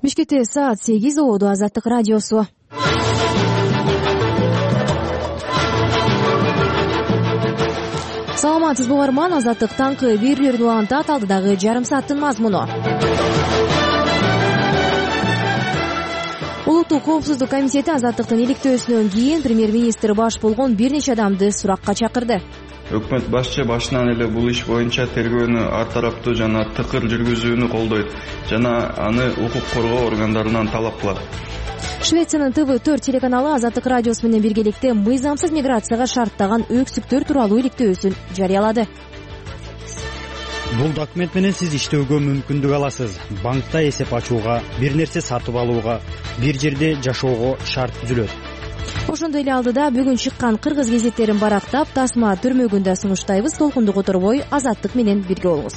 Бишкекте саат 8 болду. Азаттык радиосу. Саламатсызбы угарман, Азаттык таңкы берүүлөрүн улантат. Алдыдагы жарым сааттын мазмуну. Улуттук коопсуздук комитети Азаттыктын иликтөөсүнөн кийин премьер-министр баш болгон бир нече адамды суракка чакырды. Өкмөт башчы башынан эле бул иш боюнча тергөөнү ар тараптуу жана тыкыр жүргүзүүнү колдойт жана аны укук коргоо органдарынан талап кылат. Швециянын ТВ4 телеканалы Азаттык радиосу менен биргеликте мыйзамсыз миграцияга шарттаган өксүктөр тууралуу иликтөөсүн жарыялады. Бул документ менен сиз иштөөгө мүмкүндүк аласыз. Банкта эсеп ачууга, бир нерсе сатып алууга, бир жерде жашоого шарт түзүлөт. Ошондой эле алдыда бүгүн чыккан кыргыз гезеттерин барактап, тасма түрмөгүн да сунуштайбыз. Толкунду которбой Азаттык менен бирге болуңуз.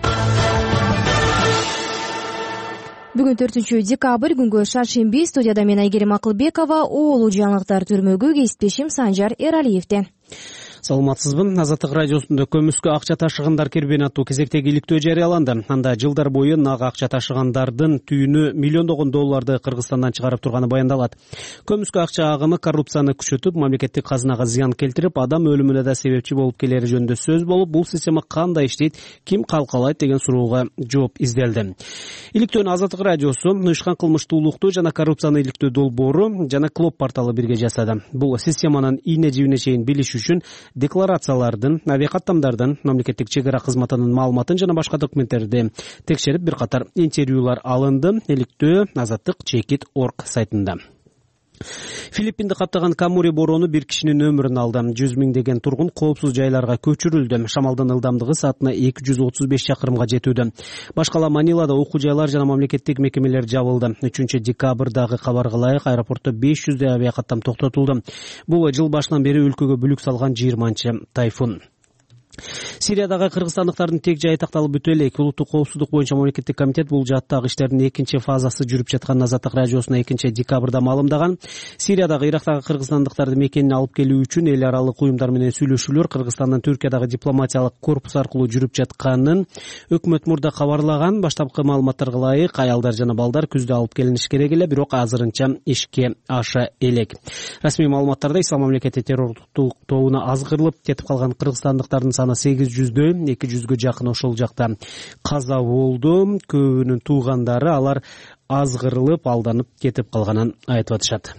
Бүгүн 4 декабрь, күнгө шаршемби. Студияда мен Айгерим Акылбекова. Оолу жаңылыктар түрмөгү кесиптешим Санжар Эралиевден. Саламатсызбы. Азаттык радиосунда көмүскө акча ташыгандар кербени аттуу кезектеги иликтөө жарыяланды. Анда жылдар бою нак акча ташыгандардын түйүнү миллиондогон долларды Кыргызстандан чыгарып турганы баяндалат. Көмүскө акча агымы коррупцияны күчөтүп, мамлекеттик казынага зыян келтирип, адам өлүмүнө да себепчи болуп келери жөнүндө сөз болуп, бул система кандай иштейт, ким калкалайт деген суроога жооп изделди. Иликтөөнү Азаттык радиосу, Уюшкан кылмыштуулукту жана коррупцияны иликтөө долбоору жана Клоп порталы бирге жасады. Бул системанын ийне жибине чейин билиш үчүн декларациялардын, авиакаттамдардын, мамлекеттик чек ара кызматынын маалыматын жана башка документтерди текшерип бир катар интервьюлар алынды. Иликтөө Azattyk.org сайтында. Филиппинди каптаган Камури бороону бир кишинин өмүрүн алды. 100 миңдеген тургун коопсуз жайларга көчүрүлдү. Шамалдын ылдамдыгы саатына 235 чакырымга жетүүдө. Башкала Манилада окуу жайлар жана мамлекеттик мекемелер жабылды. 3 декабрдагы кабарга ылайык аэропортто 500 авиакаттам токтотулду. Бул жыл башынан бери өлкөгө бүлүк салган 20-чы тайфун. Сириядагы кыргызстандыктардын тек жайы такталып бүтө элек. Улуттук коопсуздук боюнча мамлекеттик комитет бул жааттагы иштердин 2-чи фазасы жүрүп жатканын Азаттык радиосуна 2 декабрда маалымдаган. Сириядагы, Ирактагы кыргызстандыктарды мекенине алып келүү үчүн эл аралык уюмдар менен сүйлөшүүлөр Кыргызстандын Түркиядагы дипломатиялык корпус аркылуу жүрүп жатканын өкмөт мурда кабарлаган. Баштапкы маалыматтарга ылайык аялдар жана балдар күздө алып келиниш керек эле, бирок азырынча ишке аша элек. Расмий маалыматтарда Ислам мамлекети террорлук тобуна азгырылып кетип калган кыргызстандыктардын саны 800дөн 200гө жакын ошол жакта каза болду. Көбүнүн туугандары алар азгырылып, алданып кетип калганын айтып атышат.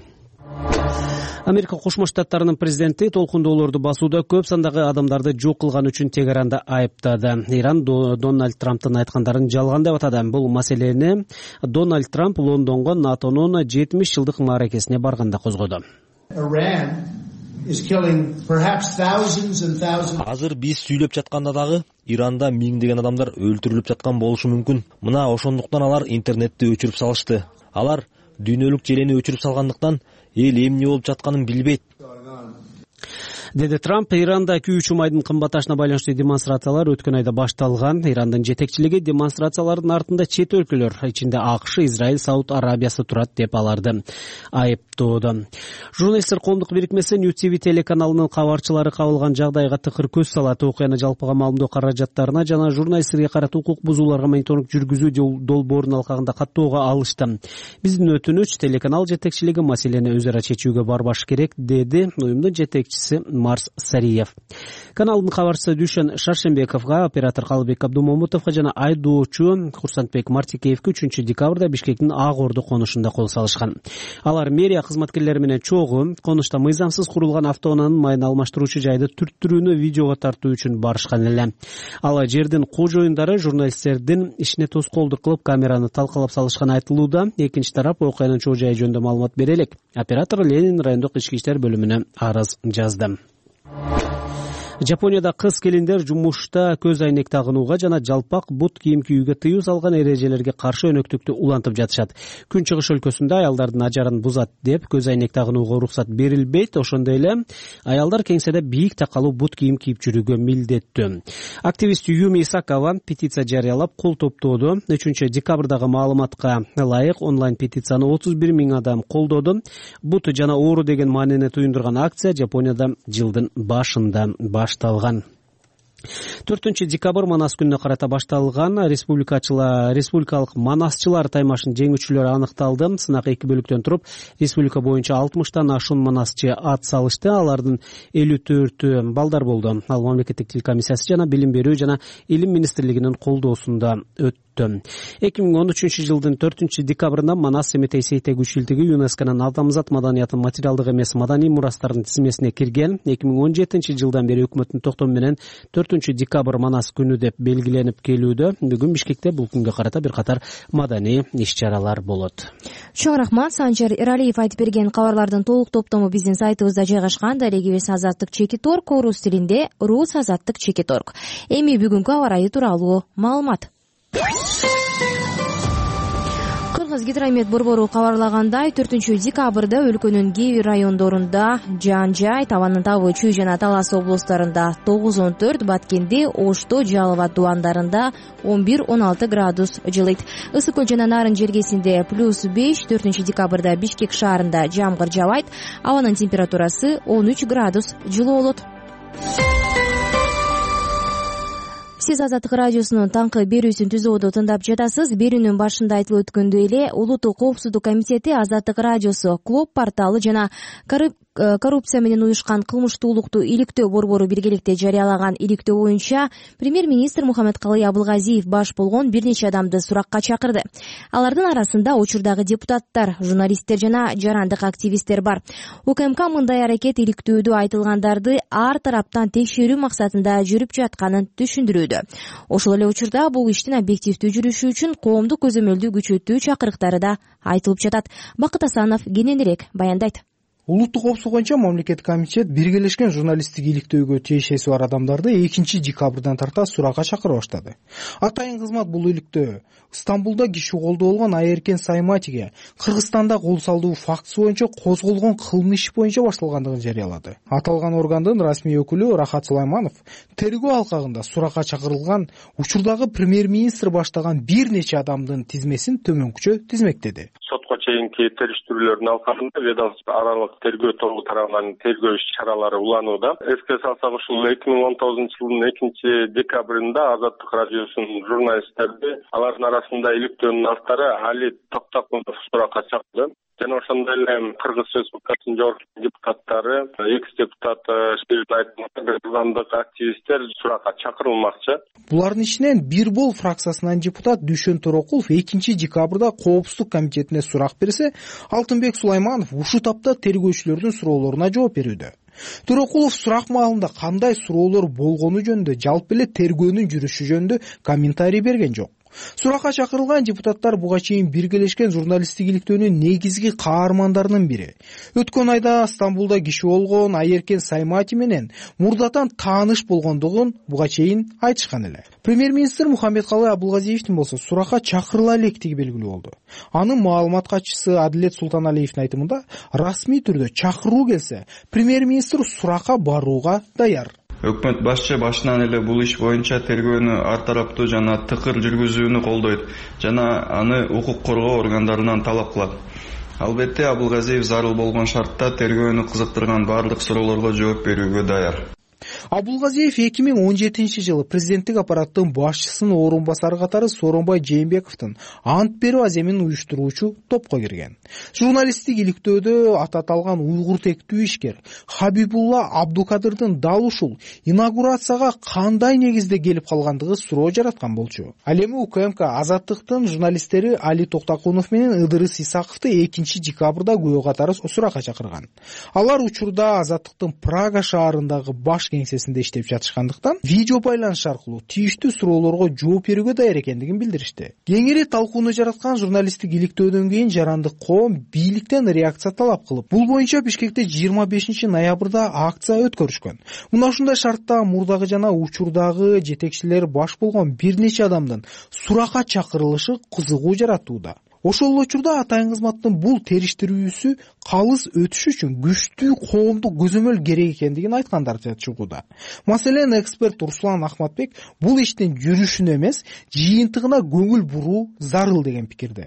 Америка Кошмо Штаттарынын президенти толкундоолорду басууда көп сандагы адамдарды жок кылган үчүн Тегеранды айыптады. Иран Дональд Трамптын айткандарын жалган деп атады. Бул маселени Дональд Трамп Лондонго НАТОнун 70 жылдык мааракесине барганда козгоду. Азыр биз сүйлөп жатканда дагы Иранда миңдеген адамдар өлтүрүлүп жаткан болушу мүмкүн. Мына ошондуктан алар интернетти өчүрүп салышты. Алар дүйнөлүк желени өчүрүп салгандыктан эл эмне болуп жатканын билбейт, деди Трамп. Иранда күйүүчү майдын кымбатташына байланыштуу демонстрациялар өткөн айда башталган. Ирандын жетекчилиги демонстрациялардын артында чет өлкөлөр, ичинде АКШ, Израиль, Сауд Арабиясы турат деп аларды айыптоодо. Журналисттер коомдук бирикмеси New TV телеканалынын кабарчылары кабылган жагдайга тыкыр көз салат. Окуяны жалпыга маалымдоо каражаттарына жана журналисттерге карата укук бузууларга мониторинг жүргүзүү долбоорунун алкагында каттоого алышты. Биздин өтүнүч, телеканал жетекчилиги маселени өз ара чечүүгө барбаш керек, деди уюмдун жетекчиси Марс Сариев. Каналдын кабарчысы Дүйшөн Шаршембековго, оператор Калыбек Абдумамутовго жана айдоочу Курсантбек Мартикеевге 3 декабрда Бишкектин Ак Орду конушунда кол салышкан. Алар мэрия кызматкерлери менен чогуу конушта мыйзамсыз курулган автоунаанын майын алмаштыруучу жайды түрттүрүүнү видеого тартуу үчүн барышкан эле. Ал жердин кожоюндары журналисттердин ишине тоскоолдук кылып камераны талкалап салышканы айтылууда. Экинчи тарап окуянын чоо жайы жөнүндө маалымат бере элек. Оператор Ленин райондук ички иштер бөлүмүнө арыз жазды. Жапонияда кыз келиндер жумушта көз айнек тагынууга жана жалпак бут кийим кийүүгө тыюу салган эрежелерге каршы өнөктүктү улантып жатышат. Күнчыгыш өлкөсүндө аялдардын ажарын бузат деп көз айнек тагынууга уруксат берилбейт. Ошондой эле аялдар кеңседе бийик такалуу бут кийим кийип жүрүүгө милдеттүү. Активист Юми Сакава петиция жарыялап кол топтоодо. 3 декабрдагы маалыматка ылайык онлайн петицияны 31 миң адам колдоду. Бут жана оору деген маанини туюндурган акция Жапонияда жылдын башында башталган. 4 декабрь манас күнүнө карата башталган республикалык манасчылар таймашынын жеңүүчүлөрү аныкталды. Сынак 2 бөлүктөн туруп, республика боюнча 60тан ашуун манасчы ат салышты. Алардын 54 балдар болду. Ал мамлекеттик тил комиссиясы жана билим берүү жана илим министрлигинин колдоосунда өттү. 2013 жылдын 4 декабрында Манас Семетей Сейтек Училтиги ЮНЕСКОнун адамзат маданиятын материалдык эмес маданий мурастардын тизмесине кирген. 2017 жылдан бери өкмөттүн токтому менен 4 декабрь Манас күнү деп белгиленип келүүдө. Бүгүн Бишкекте бул күнгө карата бир катар маданий иш-чаралар болот. Чоң рахмат. Санжар Эралиев айтып берген кабарлардын толук топтому биздин сайтыбызда жайгашкан. Дарегибиз Азаттык Чекиторг, орус тилинде Рус Азаттык Чекиторг. Эми бүгүнкү аба ырайы тууралуу маалымат. Гидромет борбору кабарлагандай, 4 декабрда өлкөнүн кээ бир райондорунда жаан-жай, табанын табы Чүй жана Талас облустарында 9-14, Баткенде, Ошто, Жалова дубандарында 11-16 градус жылыйт. Ысык көл жана Нарын жергесинде +5, 4 декабрда Бишкек шаарында жамгыр жаабайт, абанын температурасы 13 градус жылуу болот. Сиз Азаттык радиосунун таңкы берүүсүн түзүүдө тыңдап жатасыз. Берүүнүн башында айтылып өткөндөй эле, Улуттук коопсуздук комитети Азаттык радиосу, Клуб порталы жана коррупция менен уюшкан кылмыштуулукту иликтөө борбору биргеликте жарыялаган иликтөө боюнча премьер-министр Мухаммедкалый Абылгазиев баш болгон бир нече адамды суракка чакырды. Алардын арасында учурдагы депутаттар, журналисттер жана жарандык активисттер бар. УКМК мындай аракет иликтөөдө айтылгандарды ар тараптан текшерүү максатында жүрүп жатканын түшүндүрүүдө. Ошол эле учурда бул иштин объективдүү жүрүшү үчүн коомдук көзөмөлдү күчөтүү чакырыктары да айтылып жатат. Бакыт Асанов кененирээк баяндайт. Улуттук коопсуздук боюнча мамлекеттик комитет биргелешкен журналисттик иликтөөгө тиешеси бар адамдарды 2 декабрдан тарта суракка чакыра баштады. Атайын кызмат бул иликтөө Стамбулда киши колдо болгон Айеркен Сайматиге Кыргызстанда кол салдуу фактысы боюнча козголгон кылмыш иш боюнча башталгандыгын жарыялады. Аталган органдын расмий өкүлү Рахат Сулайманов тергөө алкагында суракка чакырылган учурдагы премьер-министр баштаган бир нече адамдын тизмесин төмөнкүчө тизмектеди. Сотко чейинки териштирүүлөрдүн алкагында ведомство аралык тергөө тобу тарабынан тергөө иш-чаралары уланууда. Эске салсак, ушул 2019 жылдын 2 декабрында Азаттык радиосунун журналисттерди алардын арасында иликтөөнүн автары Али Токтакунов суракка чакырды. Жана ошондой эле Кыргыз Республикасынын жогорку депутаттары, экс-депутат Шериф Айтматов, журналдык активисттер суракка чакырылмакчы. Булардын ичинен Бир бол фракциясынан депутат Дүйшөн Торокулов 2 декабрда коопсуздук комитетине сурак берсе, Алтынбек Сулайманов ушул тапта тергөөчүлөрдүн суроолоруна жооп берүүдө. Торокулов сурак маалында кандай суроолор болгону жөнүндө, жалпы эле тергөөнүн жүрүшү жөнүндө комментарий берген жок. Суракка чакырылган депутаттар буга чейин биргелешкен журналисттик иликтөөнүн негизги каармандарынын бири. Өткөн айда Стамбулда киши болгон Айеркен Саймати менен мурдатан тааныш болгондугун буга чейин айтышкан эле. Премьер-министр Мухаммедкалый Абылгазиевдин болсо суракка чакырыла электиги белгилүү болду. Анын маалымат катчысы Адилет Султаналиевдин айтымында, расмий түрдө чакыруу келсе, премьер-министр суракка барууга даяр. Өкмөт башчы башынан эле бул иш боюнча тергөөнү ар тараптуу жана тыкыр жүргүзүүнү колдойт жана аны укук коргоо органдарынан талап кылат. Албетте Абылгазиев зарыл болгон шартта тергөөнү кызыктырган бардык суроолорго жооп берүүгө даяр. Абылгазиев 2017 жылы президенттик аппараттын башчысынын орун басары катары Сооронбай Жээнбековдун ант берүү аземин уюштуруучу топко кирген. Журналисттик иликтөөдө аталган уйгур тектүү ишкер Хабибулла Абдукадырдын дал ушул инаугурацияга кандай негизде келип калгандыгы суроо жараткан болчу. Ал эми УКМК Азаттыктын журналисттери Али Токтакунов менен Ыдырыс Исаковду 2 декабрда күбө катары суракка чакырган. Алар учурда Азаттыктын Прага шаарындагы баш кеңсесинде иштеп жатышкандыктан видео байланыш аркылуу тийиштүү суроолорго жооп берүүгө даяр экендигин билдиришти. Кеңири талкууну жараткан журналисттик иликтөөдөн кийин жарандык коом бийликтен реакция талап кылып, бул боюнча Бишкекте 25 ноябрда акция өткөрүшкөн. Мына ушундай шартта мурдагы жана учурдагы жетекчилер баш болгон бир нече адамдын суракка чакырылышы кызыгуу жаратууда. Ошол учурда атайын кызматтын бул териштирүүсү калыс өтүш үчүн күчтүү коомдук көзөмөл керек экендигин айткандар чыгууда. Маселен, эксперт Руслан Ахматбек бул иштин жүрүшүнө эмес, жыйынтыгына көңүл буруу зарыл деген пикирде.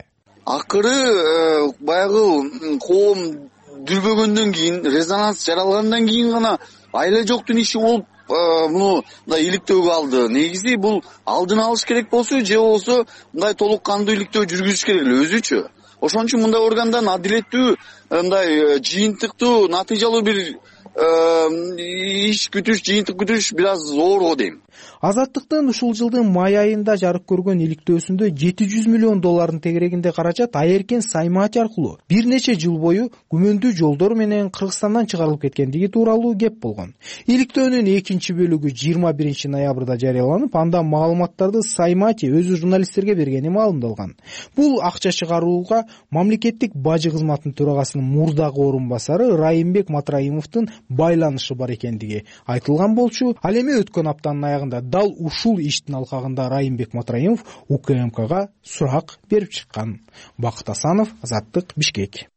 Акыры баягы коом дүрбөгөндөн кийин, резонанс жаралгандан кийин гана айла жоктун иши болуп муну мындай иликтөөгө алды? Негизи бул алдын алыш керек болсо же болбосо мындай толук кандуу иликтөө жүргүзүш керек эле өзүчү. Ошон үчүн мындай органдан адилеттүү, мындай жыйынтыктуу, натыйжалуу бир иш күтүш, жыйынтык күтүш бир аз зор го дейм. Азаттыктын ушул жылдын май айында жарык көргөн иликтөөсүндө $700 миллион тегерегинде каражат Айеркен Саймаати аркылуу бир нече жыл бою күмөндүү жолдор менен Кыргызстандан чыгарылып кеткендиги тууралуу кеп болгон. Иликтөөнүн экинчи бөлүгү 21 ноябрда жарыяланып, анда маалыматтарды Саймаати өзү журналисттерге бергени маалымдалган. Бул акча чыгарууга мамлекеттик бажы кызматынын төрагасынын мурдагы орун басары Райымбек Матраимовдун байланышы бар экендиги айтылган болчу. Ал эми өткөн аптанын аягында дал ушул иштин алкагында Райымбек Матраимов УКМКга сурак берип чыккан. Бакыт Асанов, Азаттык, Бишкек.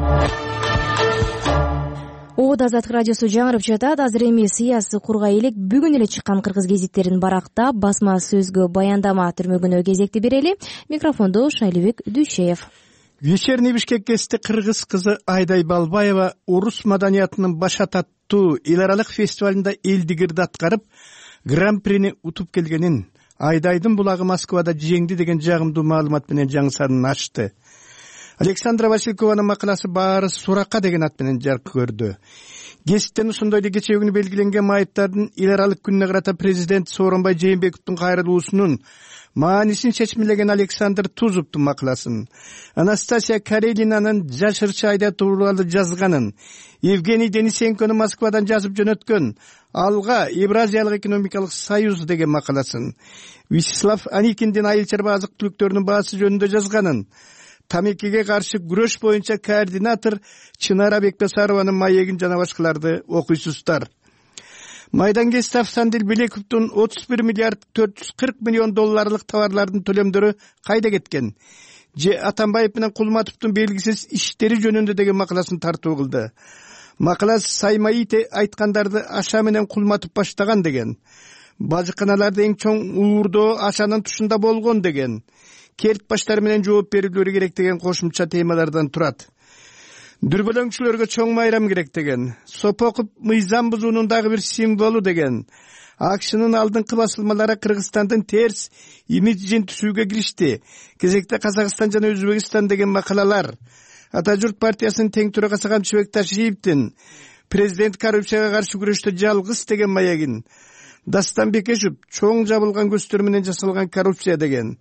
Ободо Азаттык радиосу жаңырып жатат. Азыр эми сыясий кургай элек бүгүн эле чыккан кыргыз гезиттерин барактап, басма сөзгө баяндама түрмөгүнө кезекти берели. Микрофондо Шайлыбек Дүйшеев. Вечерний Бишкекте кыргыз кызы Айдай Балбаева орус маданиятынын баш ататтуу эл аралык фестивалында элдигирди аткарып, гран-прини утуп келгенин, Айдайдын булагы Москвада жеңди деген жагымдуу маалымат менен жаңы санын ачты. Александра Василькованын макаласы баары суракка деген ат менен жарык көрдү. Гезиттен ушондойду кечээ күнү белгиленген майыптардын эл аралык күнүнө карата президент Сооронбай Жээнбековдун кайрылуусунун маанисин чечмелеген Александр Тузовдун макаласын, Анастасия Карелинанын жашырчы Айдай тууралуу жазганын, Евгений Денисенконун Москвадан жазып жөнөткөн Алга Евразиялык экономикалык союз деген макаласын, Вячеслав Аникиндин айыл чарба азык түлүктөрүнүн баасы жөнүндө жазганын, тамекиге каршы күрөш боюнча координатор Чынара Бекбасарованын маегин жана башкаларды окуйсуздар. Майдангес Сандил Белековдун $31 миллиард $440 миллион товарлардын төлөмдөрү кайда кеткен? Же Атамбаев менен Кулматовдун белгисиз иштери жөнүндө деген макаласын тартуу кылды. Макала Саймаите айткандарды Аша менен Кулматов баштаган деген. Бажыканаларда эң чоң уурдоо Ашанын тушунда болгон деген. Керт баштары менен жооп берүүлөрү керек деген кошумча темалардан турат. Дүрбөлөңчүлөргө чоң майрам керек деген. Сопокуп мыйзам бузуунун дагы бир символу деген. АКШнын алдыңкы басылмалары Кыргызстандын терс имиджин түзүүгө киришти. Кезекте Казакстан жана Өзбекстан деген макалалар. Ата журт партиясынын тең төрагасы Камчыбек Ташиевдин президент коррупцияга каршы күрөштө жалгыз деген маягин. Дастан Бекешев чоң жабылган көздөр менен жасалган коррупция деген.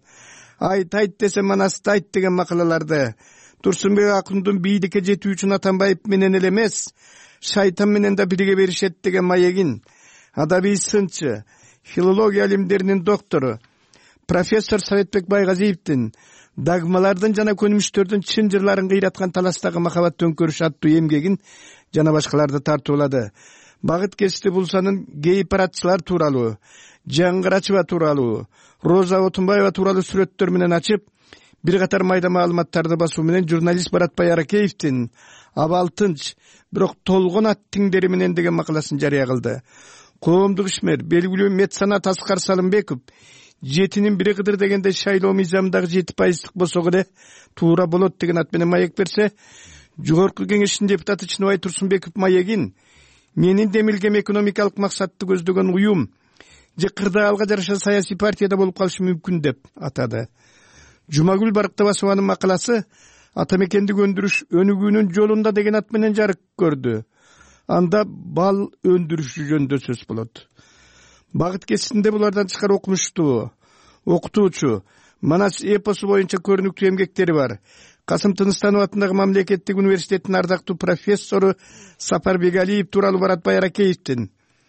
Айт десе манастайт деген макалаларды. Турсунбек Акундун бийликке жетүү үчүн Атамбаев менен эле эмес, шайтан менен да бирге беришет деген маегин. Адабий сынчы, филология алимдеринин доктору, профессор Советбек Байгазиевдин догмалардын жана көнүмүштөрдүн чын жырларын кыйраткан таластагы махабат төңкөрүш аттуу эмгегин жана башкаларды тартуулады. Багыт Кести Булсанын гей-парадчылар тууралуу, Жаңгырачева тууралуу, Роза Отунбаева тууралуу сүрөттөр менен ачып, бир катар майда маалыматтарды басуу менен журналист Баратбай Аракеевдин абал тынч, бирок толгон ат тиңдери менен деген макаласын жарыя кылды. Коомдук ишмер, белгилүү меценат Аскар Салымбеков жетинин бири кыдыр дегенде шайлоо мыйзамындагы 7% болсо эле туура болот деген ат менен маек берсе, жогорку кеңештин депутаты Чыныбай Турсунбеков маегин менин демилгем экономикалык максатты көздөгөн уюм же кырдаалга жараша саясий партияда болуп калышы мүмкүн деп атады. Жумагүл Барктабасованын макаласы Атамекендик өндүрүш өнүгүүнүн жолунда деген ат менен жарык көрдү. Анда бал өндүрүшү жөнүндө сөз болот. Багыт Кестинде булардан тышкары окумуштуу, окутуучу, Манас эпосу боюнча көрүнүктүү эмгектери бар. Касым Тыныстанов атындагы мамлекеттик университеттин ардактуу профессору Сапар Бегалиев тууралуу Баратбай Аракеевдин,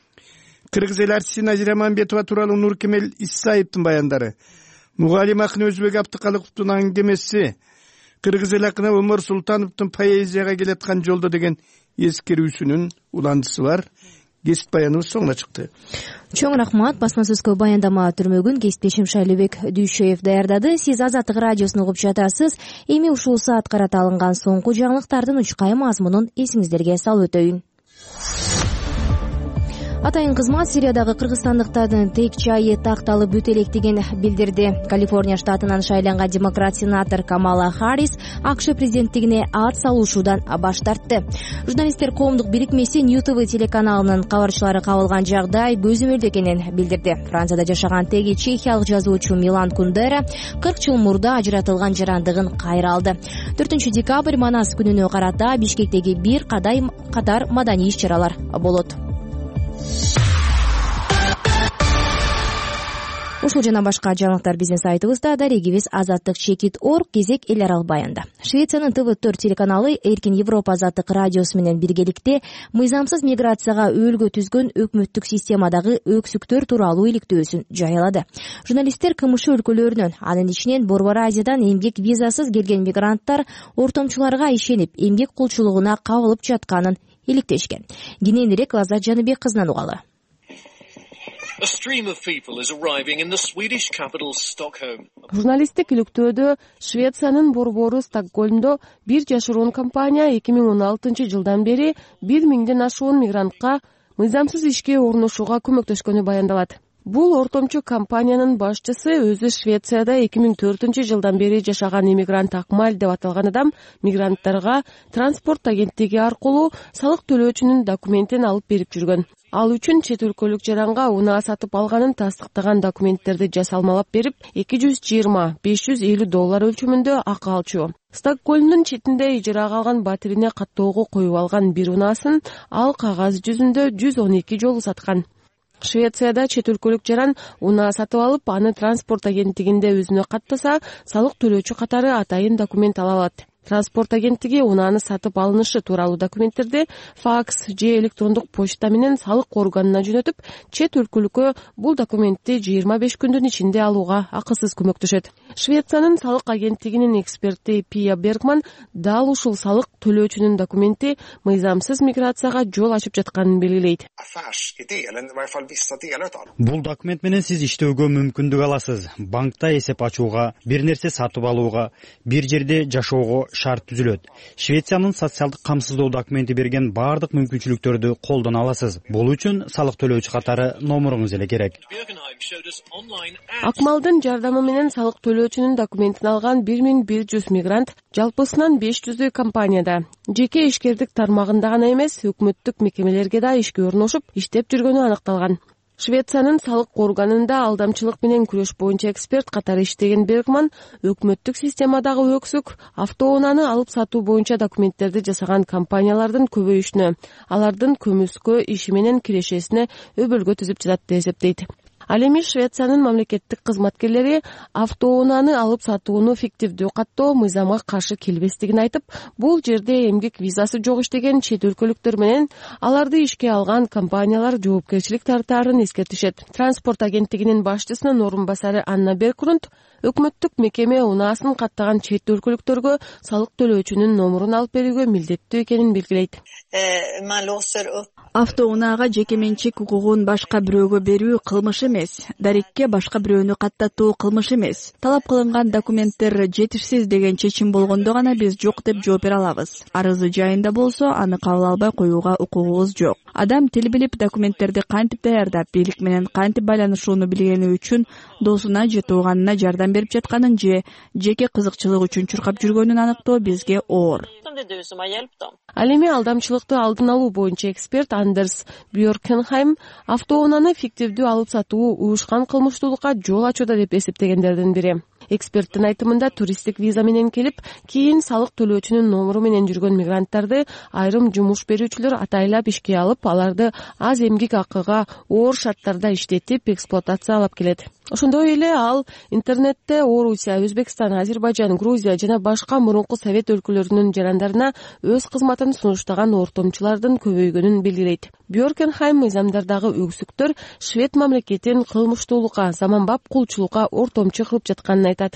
кыргыз эл артисти Назира Мамбетова тууралуу Нуркемел Исаевдин баяндары, Мугалим акын Өзбек Абдыкалыковдун аңгемеси, кыргыз эл акыны Өмөр Султановдун поэзияга келаткан жолдо деген эскерүүсүнүн уландысы бар. Гезит баяныбыз соңуна чыкты. Чоң рахмат. Басма сөзгө баяндама түрмөгүн кесиптешим Шайлыбек Дүйшеев даярдады. Сиз Азаттык радиосун угуп жатасыз. Эми ушул саат карата алынган соңку жаңылыктардын учкай мазмунун эсиңиздерге салып өтөйүн. Атайын кызмат Сириядагы кыргызстандыктардын тек жайы такталып өтө электигин билдирди. Калифорния штатынан шайланган демократ сенатор Камала Харрис АКШ президенттигине ат салуушудан баш тартты. Журналисттер коомдук бирикмеси New TV телеканалынын кабарчылары кабылган жагдай көзөмөлдүү экенин билдирди. Францияда жашаган теги чехиялык жазуучу Милан Кундера 40 жыл мурда ажыратылган жарандыгын кайра алды. 4 декабрь Манас күнүнө карата Бишкектеги бир катар маданий иш-чаралар болот. Ушул жана башка жаңылыктар биздин сайтыбызда, дарегибиз azаттык.org кезек эл аралык баянда. Швециянын TV4 телеканалы Эркин Европа азаттык радиосу менен биргеликте мыйзамсыз миграцияга өөлгө түзгөн өкмөттүк системадагы өксүктөр тууралуу иликтөөсүн жарыялады. Журналисттер КМШ өлкөлөрүнөн, анын ичинен Борбор Азиядан эмгек визасыз келген мигранттар ортомчуларга ишенип, эмгек кулчулугуна кабылып жатканын иликтешкен. Кененирээк Лаззат Жаныбек кызынан угалы. Журналисттик иликтөөдө Швециянын борбору Стокгольмдо бир жашыруун компания 2016 жылдан бери 1000ден ашуун мигрантка мыйзамсыз ишке орношууга көмөктөшкөнү баяндалат. Бул ортомчу компаниянын башчысы өзү Швецияда 2004 жылдан бери жашаган иммигрант Акмаль деп аталган адам мигранттарга транспорт агенттиги аркылуу салык төлөөчүнүн документин алып берип жүргөн. Ал үчүн чет өлкөлүк жаранга унаа сатып алганын тастыктаган документтерди жасалмалап берип, $220–550 өлчөмүндө акы алчу. Стокгольмдун четинде ижарага алган батирине каттоого коюп алган бир унаасын ал кагаз жүзүндө 112 жолу саткан. Швецияда чет өлкөлүк жаран унаа сатып алып, аны транспорт агенттигинде өзүнө каттаса, салык төлөөчү катары атайын документ ала алат. Транспорт агенттиги унааны сатып алынышы тууралуу документтерди факс же электрондук почта менен салык органына жөнөтүп, чет өлкөлүккө бул документти 25 күндүн ичинде алууга акысыз көмөктөшөт. Швециянын салык агенттигинин эксперти Пия Бергман дал ушул салык төлөөчүнүн документи мыйзамсыз миграцияга жол ачып жатканын белгилейт. Бул документ менен сиз иштөөгө мүмкүндүк аласыз. Банкта эсеп ачууга, бир нерсе сатып алууга, бир жерде жашоого шарт түзүлөт. Швециянын социалдык камсыздоо документи берген баардык мүмкүнчүлүктөрдү колдоно аласыз. Бул үчүн салык төлөөчү катары номуруңуз эле керек. Акмалдын жардамы менен салык төлөөчүнүн документин алган 1100 мигрант жалпысынан 500 компанияда, жеке ишкердик тармагында гана эмес, өкмөттүк мекемелерге да ишке орношуп, иштеп жүргөнү аныкталган. Швециянын салык органында алдамчылык менен күрөш боюнча эксперт катары иштеген Бергман өкмөттүк системадагы өксүк автоунааны алып сатуу боюнча документтерди жасаган компаниялардын көбөйүшүнө, алардын көмүскө иши менен кирешесине өбөлгө түзүп жатат деп эсептейт. Ал эми Швециянын мамлекеттик кызматкерлери автоунааны алып сатууну фиктивдүү каттоо мыйзамга каршы келбестигин айтып, бул жерде эмгек визасы жок иштеген чет өлкөлүктөр менен аларды ишке алган компаниялар жоопкерчилик тартаарын эскертишет. Транспорт агенттигинин башчысынын орун басары Анна Беркрунд өкмөттүк мекеме унаасын каттаган чет өлкөлүктөргө салык төлөөчүнүн номурун алып берүүгө милдеттүү экенин белгилейт. Автоунаага жеке менчик укугун башка бирөөгө берүү кылмыш эмес, дарекке башка бирөөнү каттатуу кылмыш эмес. Талап кылынган документтер жетишсиз деген чечим болгондо гана биз жок деп жооп бере алабыз. Арызы жайында болсо, аны кабыл албай коюуга укугубуз жок. Адам тил билип, документтерди кантип даярдап, бийлик менен кантип байланышууну билгени үчүн досуна же тууганына жардам берип жатканын же жеке кызыкчылык үчүн чуркап жүргөнүн аныктоо бизге оор. Ал эми алдамчылыкты алдын алуу боюнча эксперт Андерс Бьоркенхайм автоунааны фиктивдүү алып сатуу уюшкан кылмыштуулукка жол ачууда деп эсептегендердин бири. Эксперттин айтымында туристтик виза менен келип, кийин салык төлөөчүнүн номуру менен жүргөн мигранттарды айрым жумуш берүүчүлөр атайлап ишке алып, аларды аз эмгек акыга оор шарттарда иштетип, эксплуатациялап келет. Ошондой эле ал интернетте Орусия, Өзбекстан, Азербайжан, Грузия жана башка мурунку совет өлкөлөрүнүн жарандарына өз кызматын сунуштаган ортомчулардын көбөйгөнүн белгилейт. Бьоркенхайм мыйзамдардагы өксүктөр швед мамлекетин кылмыштуулукка, заманбап кулчулукка ортомчу кылып жатканын айтат.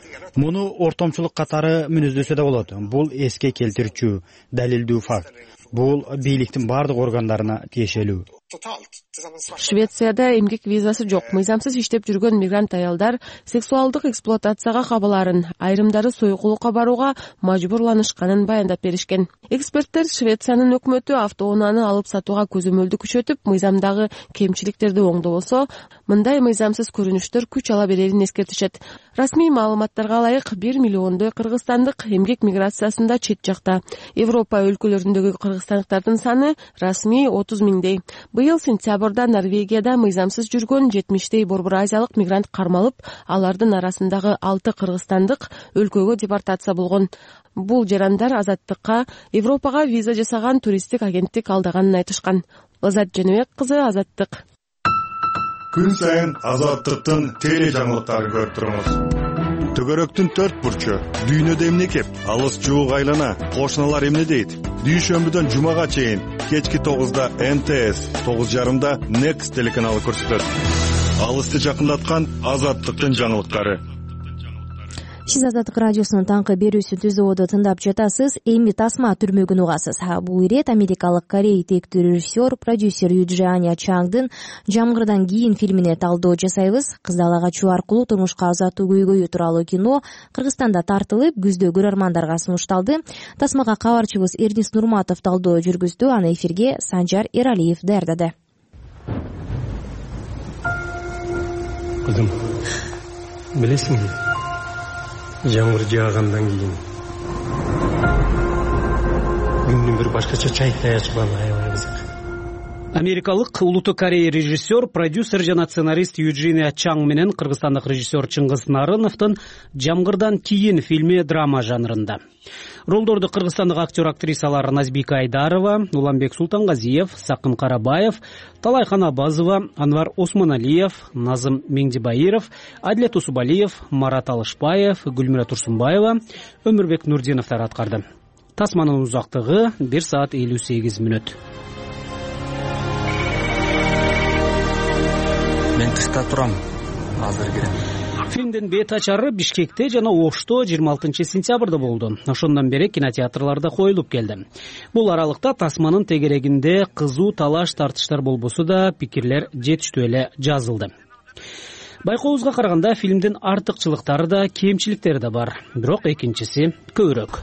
Муну ортомчулук катары мүнөздөсө да болот. Бул эске келтирүүчү, далилдүү факт. бул бийликтин бардык органдарына тиешелүү. Швецияда эмгек визасы жок, мыйзамсыз иштеп жүргөн мигрант аялдар сексуалдык эксплуатацияга кабыларын, айрымдары сойкулукка барууга мажбурланышканын баяндап беришкен. Эксперттер Швециянын өкмөтү автоунааны алып сатууга көзөмөлдү күчөтүп, мыйзамдагы кемчиликтерди оңдобосо, мындай мыйзамсыз көрүнүштөр күч ала берерин эскертишет. Расмий маалыматтарга ылайык 1 миллиондой кыргызстандык эмгек миграциясында чет жакта. Европа өлкөлөрүндөгү кыргызстандыктардын саны расмий 30 миңдей. Быйыл сентябрда Норвегияда мыйзамсыз жүргөн 70 борбор азиялык мигрант кармалып, алардын арасындагы 6 кыргызстандык өлкөгө депортация болгон. Бул жарандар Азаттыкка Европага виза жасаган туристтик агенттик алдаганын айтышкан. Ызат Женебек кызы, Азаттык. Күн сайын Азаттыктын теле жаңылыктарын көрүп турабыз. Төгөрөктүн 4 бурчу, дүйнөдө эмне кеп, алыс жуук айлана, кошуналар эмне дейт? Дүйшөмбүдөн жумага чейин кечки 9да НТС, 9:30да Next телеканалы көрсөтөт. Алысты жакындаткан Азаттыктын жаңылыктары. Сиз Азаттык радиосунун таңкы берүүсүн түзүүдө тыңдап жатасыз. Эми тасма түрмөгүн угасыз. Бул ирет америкалык Корей тектүү режиссер, продюсер Юджи Аня Чаңдын Жамгырдан кийин фильмине талдоо жасайбыз. Кыздал агачуу аркылуу турмушка узатуу көйгөйү тууралуу кино Кыргызстанда тартылып, күздө көрөрмандарга сунушталды. Тасмага кабарчыбыз Эрдис Нурматов талдоо жүргүздү. Аны эфирге Санжар Эралиев даярдады. Кызым, билесиңби? Жамгыр жаагандан кийин күндүн бир башкача чайтай ачканы аябай кызык. Америкалык улуттук Корея режиссер, продюсер жана сценарист Юджи Чаң менен кыргызстандык режиссер Чыңгыз Нарыновдун Жамгырдан кийин фильми драма жанрында. Ролдорду кыргызстандык актер-актрисалар Назбика Айдарова, Уланбек Султангазиев, Сакын Карабаев, Талайхан Абазова, Анвар Осмоналиев, Назым Меңдибайыров, Адлет Усубалиев, Марат Алышбаев, Гүлмира Турсунбаева, Өмүрбек Нурдиновдор аткарды. Тасманын узактыгы 1 саат 58 мүнөт. Мен тышта турам, азыр кирем. Фильмдин бет ачары Бишкекте жана Ошто 26 сентябрда болду. Ошондон бери кинотеатрларда коюлуп келди. Бул аралыкта тасманын тегерегинде кызуу талаш тартыштар болбосо да пикирлер жетиштүү эле жазылды. Байкообузга караганда фильмдин артыкчылыктары да, кемчиликтери да бар, бирок экинчиси көбүрөөк.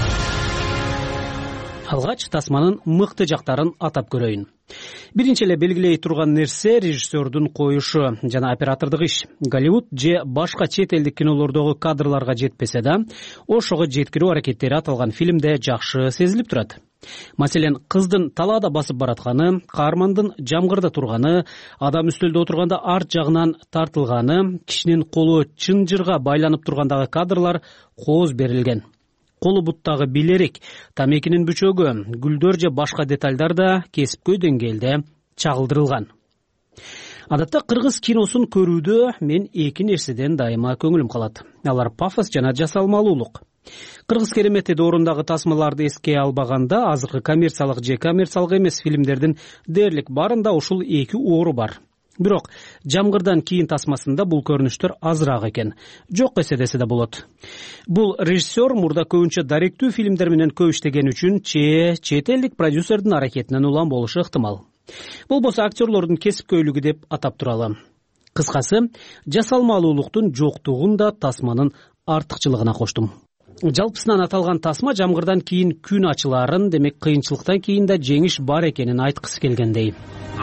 Алгач тасманын мыкты жактарын атап көрөйүн. Биринчи эле белгилей турган нерсе режиссердун коюшу жана оператордук иш. Голливуд же башка чет элдик кинолордогу кадрларга жетпесе да, ошого жеткирүү аракеттери аталган фильмде жакшы сезилип турат. Маселен, кыздын талаада басып баратканы, каармандын жамгырда турганы, адам үстөлдө отурганда арт жагынан тартылганы, кишинин колу чынжырга байланып тургандагы кадрлар кооз берилген. Колу буттагы билерик, тамекинин бүчөгү, гүлдөр же башка детальдар да кесипкөй деңгээлде чагылдырылган. Адатта кыргыз киносун көрүүдө мен эки нерседен дайыма көңүлүм калат. Алар пафос жана жасалмалуулук. Кыргыз керемети доорундагы тасмаларды эске албаганда, азыркы коммерциялык же коммерциялык эмес фильмдердин дээрлик барында ушул эки оору бар. Бирок Жамгырдан кийин тасмасында бул көрүнүштөр азыраак экен. Жок десе да болот. Бул режиссер мурда көбүнчө даректүү фильмдер менен көп иштеген үчүн чет элдик продюсердин аракетинен улам болушу ыктымал. Болбосо актерлордун кесипкөйлүгү деп атап туралы. Кыскасы, жасалмалуулуктун жоктугун да тасманын артыкчылыгына коштум. Жалпысынан аталган тасма Жамгырдан кийин күн ачыларын, демек кыйынчылыктан кийин да жеңиш бар экенин айткысы келгендей.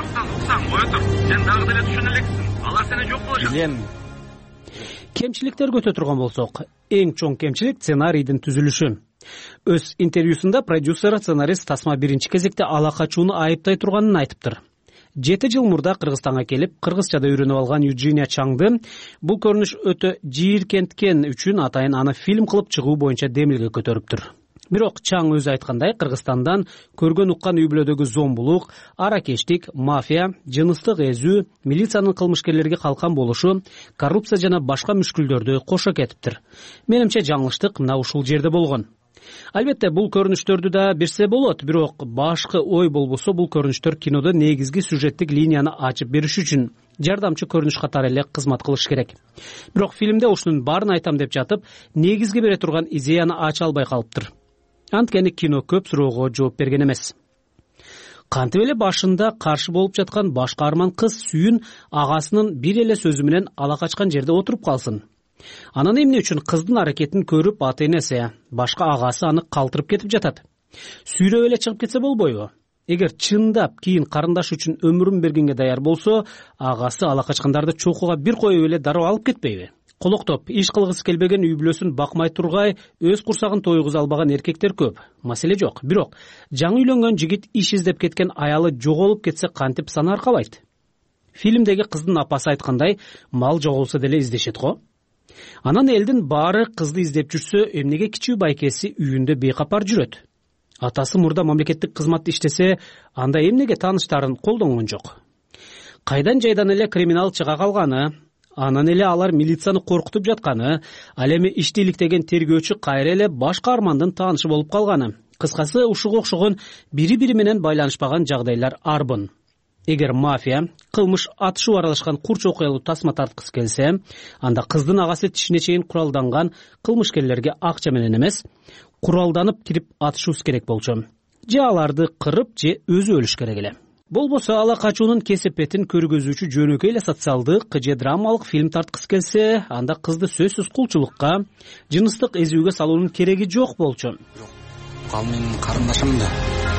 Сен дагы деле түшүнө элексиң. Алар сени жок болушат. Билем. Кемчиликтерге өтө турган болсок, эң чоң кемчилик сценарийдин түзүлүшү. Өз интервьюсунда продюсер, сценарист тасма биринчи кезекте ала качууну айыптай турганын айтыптыр. 7 жыл мурда Кыргызстанга келип, кыргызчада үйрөнүп алган Юджи Чаңды бул көрүнүш өтө жийиркенткен үчүн атайын аны фильм кылып чыгуу боюнча демилге көтөрүптүр. Бирок Чаң өзү айткандай, Кыргызстандан көргөн уккан үй бүлөдөгү зомбулук, аракештик, мафия, жыныстык эзүү, милициянын кылмышкерлерге калкан болушу, коррупция жана башка мүшкүлдөрдү кошо кетиптир. Менимче жаңылыштык мына ушул жерде болгон. Албетте, бул көрүнүштөрдү да берсе болот, бирок башкы ой болбосо бул көрүнүштөр кинодо негизги сюжеттик линияны ачып бериш үчүн жардамчы көрүнүш катары эле кызмат кылыш керек. Бирок фильмде ушунун баарын айтам деп жатып, негизги бере турган идеяны ача албай калыптыр. Анткени кино көп суроого жооп берген эмес. Кантип эле башында каршы болуп жаткан башка арман кыз сүйүн агасынын бир эле сөзү менен ала качкан жерде отуруп калсын. Анан эмне үчүн кыздын аракетин көрүп ата энеси, башка агасы аны калтырып кетип жатат? Сүйрөп эле чыгып кетсе болбойбу? Эгер чындап кийин карындаш үчүн өмүрүн бергенге даяр болсо, агасы ала качкандарды чокуга бир коюп эле дароо алып кетпейби? Колоктоп иш кылгысы келбеген үй бүлөсүн бакмай тургай өз курсагын тойгуза албаган эркектер көп. Маселе жок. Бирок жаңы үйлөнгөн жигит иш издеп кеткен аялы жоголуп кетсе кантип саны аркабайт? Фильмдеги кыздын апасы айткандай, мал жоголсо деле издешет го. Анан элдин баары кызды издеп жүрсө, эмнеге кичүү байкеси үйүндө бейкапар жүрөт? Атасы мурда мамлекеттик кызматта иштесе, анда эмнеге тааныштарын колдонгон жок? Кайдан жайдан эле криминал чыга калганы, анан эле алар милицияны коркутуп жатканы, ал эми ишти иликтеген тергөөчү кайра эле башка армандын таанышы болуп калганы. Кыскасы, ушуга окшогон бири-бири менен байланышпаган жагдайлар арбын. Эгер мафия кылмыш атышып аралашкан курч окуялуу тасма тарткысы келсе, анда кыздын агасы тишине чейин куралданган кылмышкерлерге акча менен эмес, куралданып кирип атышыбыз керек болчу. Же аларды кырып, же өзү өлүш керек эле. Болбосо ала качуунун кесепетин көргөзүүчү жөнөкөй эле социалдык же драмалык фильм тарткысы келсе, анда кызды сөзсүз кулчулукка, жыныстык эзүүгө салуунун кереги жок болчу. Ал менин карындашым да.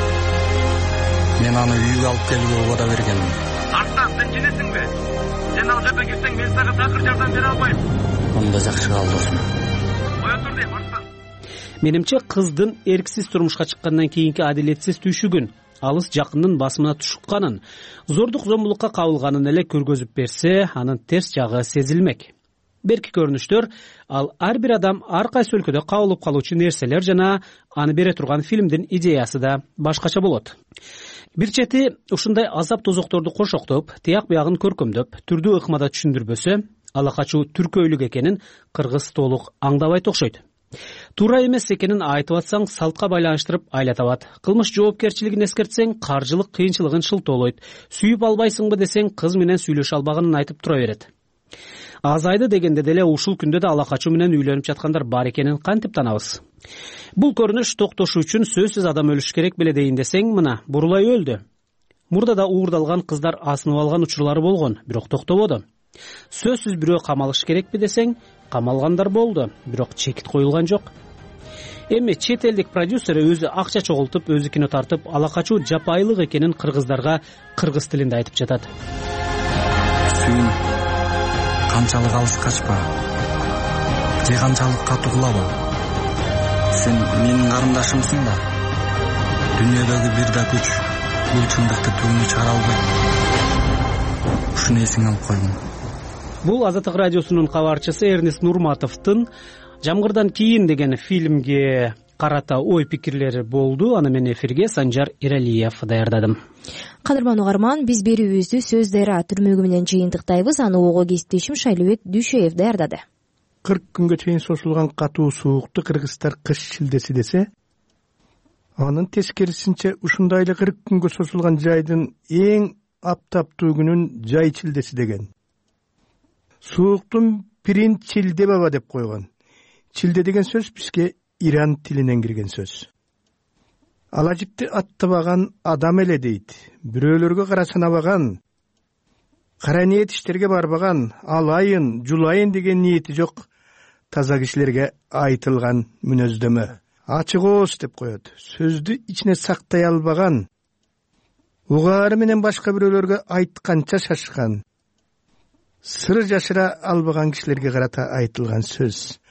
Мен аны үйгө алып келүүгө убада бергенмин. Артан, сен женесиңби? Сен ал жерге кирсең, мен сага такыр жардам бере албайм. Анда жакшы кал досум. Кое тур дейм, Артан. Менимче кыздын эрксиз турмушка чыккандан кийинки адилетсиз түйшүгүн, алыс жакындын басымына тушукканын, зордук зомбулукка кабылганын эле көргөзүп берсе, анын терс жагы сезилмек. Берки көрүнүштөр ал ар бир адам ар кайсы өлкөдө кабылып калуучу нерселер жана аны бере турган фильмдин идеясы да башкача болот. Бир чети ушундай азап тозокторду кошоктоп, тияк биягын көркөмдөп, түрдүү ыкмада түшүндүрбөсө, ала качуу түркөйлүк экенин кыргыз толук аңдабайт окшойт. Туура эмес экенин айтып атсаң, салтка байланыштырып айлатабат. Кылмыш жоопкерчилигин эскертсең, каржылык кыйынчылыгын шылтоолойт. Сүйүп албайсыңбы десең, кыз менен сүйлөшө албаганын айтып тура берет. Азайды дегенде деле ушул күндө да ала качуу менен үйлөнүп жаткандар бар экенин кантип танабыз? Бул көрүнүш токтошу үчүн сөзсүз адам өлүш керек беле дейин десең, мына бурулай өлдү. Мурда да уурдалган кыздар асынып алган учурлары болгон, бирок токтободу. Сөзсүз бирөө камалыш керекпи десең, камалгандар болду, бирок чекит коюлган жок. Эми чет элдик продюсер өзү акча чогултуп, өзү кино тартып, ала качуу жапайылык экенин кыргыздарга кыргыз тилинде айтып жатат. Сүйүн, канчалык алыс качпа, же канчалык катуу кулаба. Сен менин карындашымсың да. Дүйнөдөгү бир да күч бул чындыкты түбүнө чыгара албайт. Ушуну эсиңе алып койгун. Бул Азаттык радиосунун кабарчысы Эрнест Нурматовдун «Жамгырдан кийин» деген фильмге карата ой пикирлери болду. Аны мен эфирге Санжар Иралиев даярдадым. Кадырман угарман, биз берүүбүздү Сөз Дайра түрмөгү менен жыйынтыктайбыз. Аны ого кесиптешим Шайлыбек Дүйшөев даярдады. 40 күнгө чейин созулган катуу суукту кыргыздар кыш шилдеси десе, анын тескерисинче ушундай эле 40 күнгө созулган жайдын эң аптаптуу күнүн жай чилдеси деген. Сууктун пирин чилде баба деп койгон. Чилде деген сөз бизге Иран тилинен кирген сөз. Алажикти аттабаган адам эле дейт. Бирөөлөргө кара санабаган, кара ниет иштерге барбаган, алайын, жулайын деген ниети жок таза кишилерге айтылган мүнөздөмө. Ачык ооз деп коет. Сөздү ичине сактай албаган, угаары менен башка бирөөлөргө айтканча шашкан, сыр жашыра албаган кишилерге карата айтылган сөз.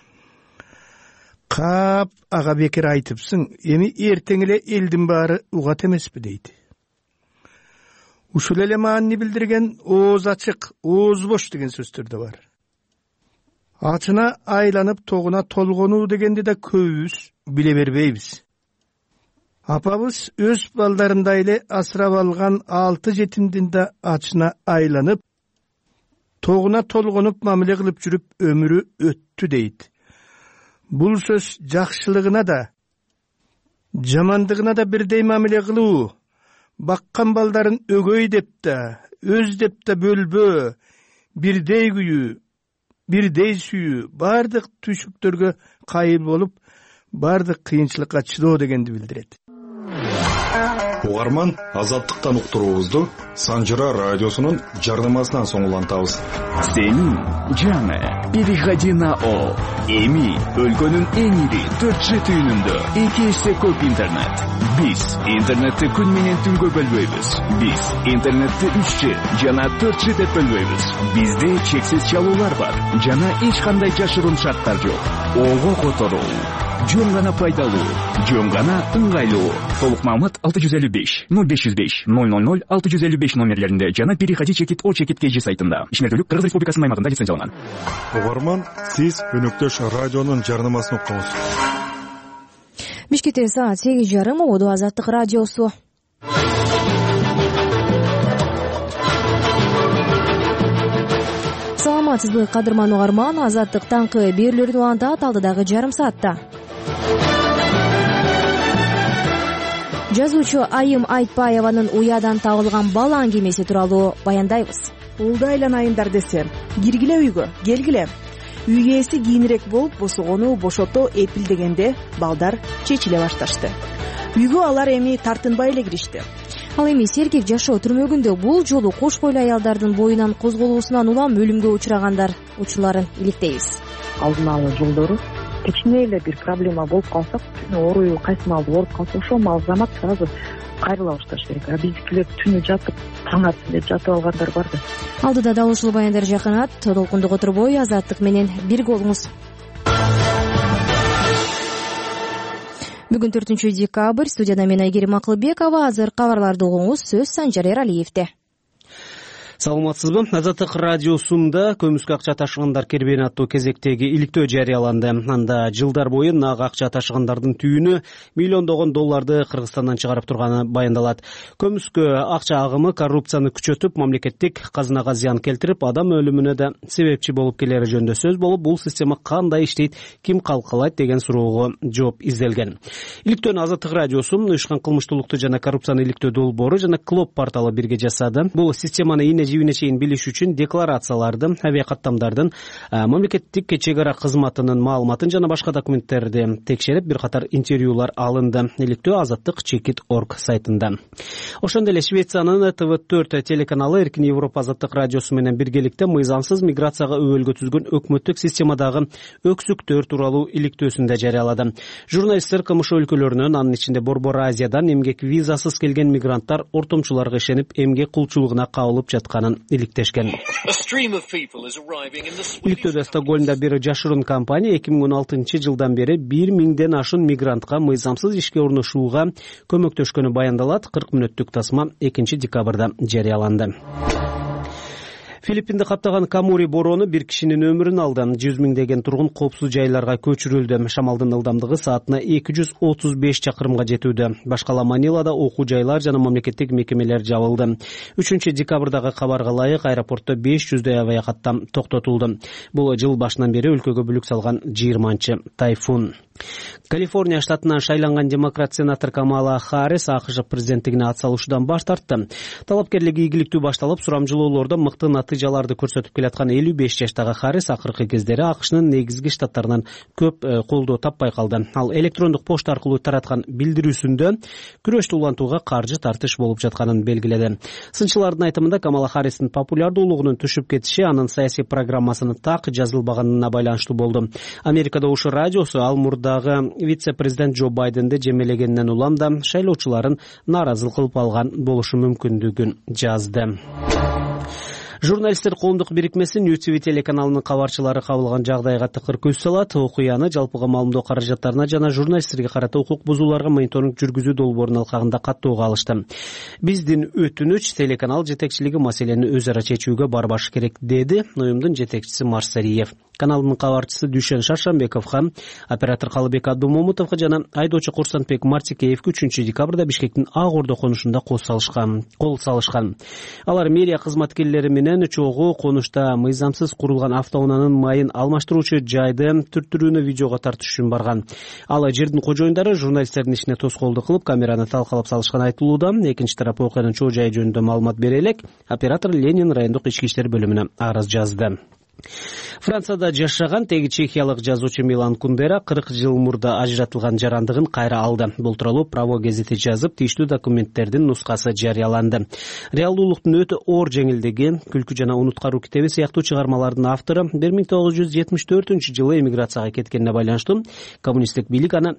Кап ага бекер айтыпсың, эми эртең эле элдин баары угат эмеспи дейт. Ушул эле маани билдирген ооз ачык, ооз бош деген сөздөр да бар. Ачына айланып тогуна толгонуу дегенди да көбүбүз биле бербейбиз. Апабыз өз балдарындай эле асырап алган 6 жетимдин да ачына айланып, тогуна толгонуп мамиле кылып жүрүп өмүрү өттү дейт. Бул сөз жакшылыгына да, жамандыгына да бирдей мамиле кылуу, баккан балдарын өгөй деп да, өз деп да бөлбөө, бирдей күйүү, бирдей сүйүү, бардык түйшүктөргө кайыл болуп, бардык кыйынчылыкка чыдоо дегенди билдирет. угарман, азаттыктан уктуруубузду Санжыра радиосунун жарнамасынан соң улантабыз. Сенин жаңы переходи на О. Эми өлкөнүн эң ири 4G түйүнүндө 2 эсе көп интернет. Биз интернетти күн менен түнгө бөлбөйбүз. Биз интернетти 3G жана 4G деп бөлбөйбүз. Бизде чексиз чалуулар бар жана эч кандай жашыруун шарттар жок. Ого которуу жөн гана пайдалуу, жөн гана ыңгайлуу. Толук маалымат 655 0505 000 655 номерлеринде жана переходи чекит О чекит KG сайтында. Ишмердүүлүк Кыргыз Республикасынын аймагында лицензияланган. Угарман, сиз өнөктөш радионун жарнамасын уктуңуз. Бишкекте саат 8:30 Оодо Азаттык радиосу. Саламатсызбы, кадырман угарман, Азаттык таңкы берүүлөрүн улантат алдыдагы жарым саатта. Жазуучу Айым Айтпаеванын уядан табылган бала аңгемеси тууралуу баяндайбыз. Улду айланайындар десе, киргиле үйгө, келгиле. Үй ээси кийинирээк болуп, босогону бошото эпилдегенде балдар чечиле башташты. Үйгө алар эми тартынбай эле киришти. Ал эми Сергек жашоо түрмөгүндө бул жолу кош бойлуу аялдардын боюнан козголуусунан улам өлүмгө учурагандар учурларын иликтейбиз. Алдын алуу жолдору кичине эле бир проблема болуп калса, ооруй кайсы маалда ооруп калса, ошол маал замат сразу кайрыла башташ керек. А биздикилер түнү жатып, таң атсын деп жатып алгандар бар да. Алдыда дал ушул баяндар жакынат. Толкунду которбой Азаттык менен бирге болуңуз. Бүгүн 4 декабрь, студияда мен Айгерим Акылбекова. Азыр кабарларды угуңуз, сөз Санжар Эралиевде. Саламатсызбы? Азаттык радиосунда көмүскө акча ташыгандар кербени аттуу кезектеги иликтөө жарыяланды. Анда жылдар бою нак акча ташыгандардын түйүнү миллиондогон долларды Кыргызстандан чыгарып турганы баяндалат. Көмүскө акча агымы коррупцияны күчөтүп, мамлекеттик казынага зыян келтирип, адам өлүмүнө да себепчи болуп келери жөнүндө сөз болуп, бул система кандай иштейт, ким калкалайт деген суроого жооп изделген. Иликтөөнү Азаттык радиосунун уюшкан кылмыштуулукту жана коррупцияны иликтөө долбоору жана Клоп порталы бирге жасады. Бул системаны жибине чейин билиш үчүн декларацияларды, авиакаттамдардын, мамлекеттик чек ара кызматынын маалыматын жана башка документтерди текшерип, бир катар интервьюлар алынды. Иликтөө Азаттык Чекит.орг сайтында. Ошондой эле Швециянын ТВ4 телеканалы Эркин Европа Азаттык радиосу менен биргеликте мыйзамсыз миграцияга өбөлгө түзгөн өкмөттүк системадагы өксүктөр тууралуу иликтөөсүн да жарыялады. Журналисттер кымыш өлкөлөрүнөн, анын ичинде Борбор Азиядан эмгек визасыз келген мигранттар ортомчуларга ишенип, эмгек кулчулугуна кабылып жатканын иликтешкен. Иликтөөдө Стокгольмда бир жашыруун компания 2016 жылдан бери 1000ден ашуун мигрантка мыйзамсыз ишке орношууга көмөктөшкөнү баяндалат. 40 мүнөттүк тасма 2 декабрда жарыяланды. Филиппинди каптаган Камури бороону бир кишинин өмүрүн алды. 100 миңдеген тургун коопсуз жайларга көчүрүлдү. Шамалдын ылдамдыгы саатына 235 чакырымга жетүүдө. Башкала Манилада окуу жайлар жана мамлекеттик мекемелер жабылды. 3 декабрдагы кабарга ылайык аэропортто 500дөй авиакаттам токтотулду. Бул жыл башынан бери өлкөгө бүлүк салган 20-чы тайфун. Калифорния штатынан шайланган демократ сенатор Камала Харрис АКШ президенттигине атсалышуудан баш тартты. Талапкерлиги ийгиликтүү башталып, сурамжылоолордо мыкты натыйжаларды көрсөтүп келаткан 55 жаштагы Харрис акыркы кездери АКШнын негизги штаттарынан көп колдоо таппай калды. Ал электрондук почта аркылуу тараткан билдирүүсүндө күрөштү улантууга каржы тартыш болуп жатканын белгиледи. Сынчылардын айтымында Камала Харристин популярдуулугунун түшүп кетиши анын саясий программасынын так жазылбаганына байланыштуу болду. Америкада ушу радиосу ал мурдагы вице-президент Джо Байденди жемелегенинен улам да шайлоочуларын нааразы кылып алган болушу мүмкүндүгүн жазды. Журналисттер коомдук бирикмеси News TV телеканалынын кабарчылары кабылган жагдайга тыкыр көз салат. Окуяны жалпыга маалымдоо каражаттарына жана журналисттерге карата укук бузууларга мониторинг жүргүзүү долбоорунун алкагында каттоого алышты. Биздин өтүнүч телеканал жетекчилиги маселени өз ара чечүүгө барбаш керек, деди уюмдун жетекчиси Марсариев. Каналдын кабарчысы Дүйшен Шаршанбековго, оператор Калыбек Абдумомутовго жана айдоочу Курсанбек Мартикеевге 3 декабрда Бишкектин Ак Ордо конушунда кол салышкан. Алар мэрия кызматкерлери менен чогуу конушта мыйзамсыз курулган автоунаанын майын алмаштыруучу жайды түртүрүүнү видеого тартыш үчүн барган. Ал жердин кожоюндары журналисттердин ишине тоскоолдук кылып, камераны талкалап салышкан айтылууда. Экинчи тарап окуянын чоо жайы жөнүндө маалымат бере элек, оператор Ленин райондук ички иштер бөлүмүнө арыз жазды. Францияда жашаган теги чехиялык жазуучу Милан Кундера 40 жыл мурда ажыратылган жарандыгын кайра алды. Бул тууралуу Право гезити жазып, тийиштүү документтердин нускасы жарыяланды. Реалдуулуктун өтө оор жеңилдиги, Күлкү жана унуткаруу китеби сыяктуу чыгармалардын автору 1974-жылы эмиграцияга кеткенине байланыштуу коммунисттик бийлик аны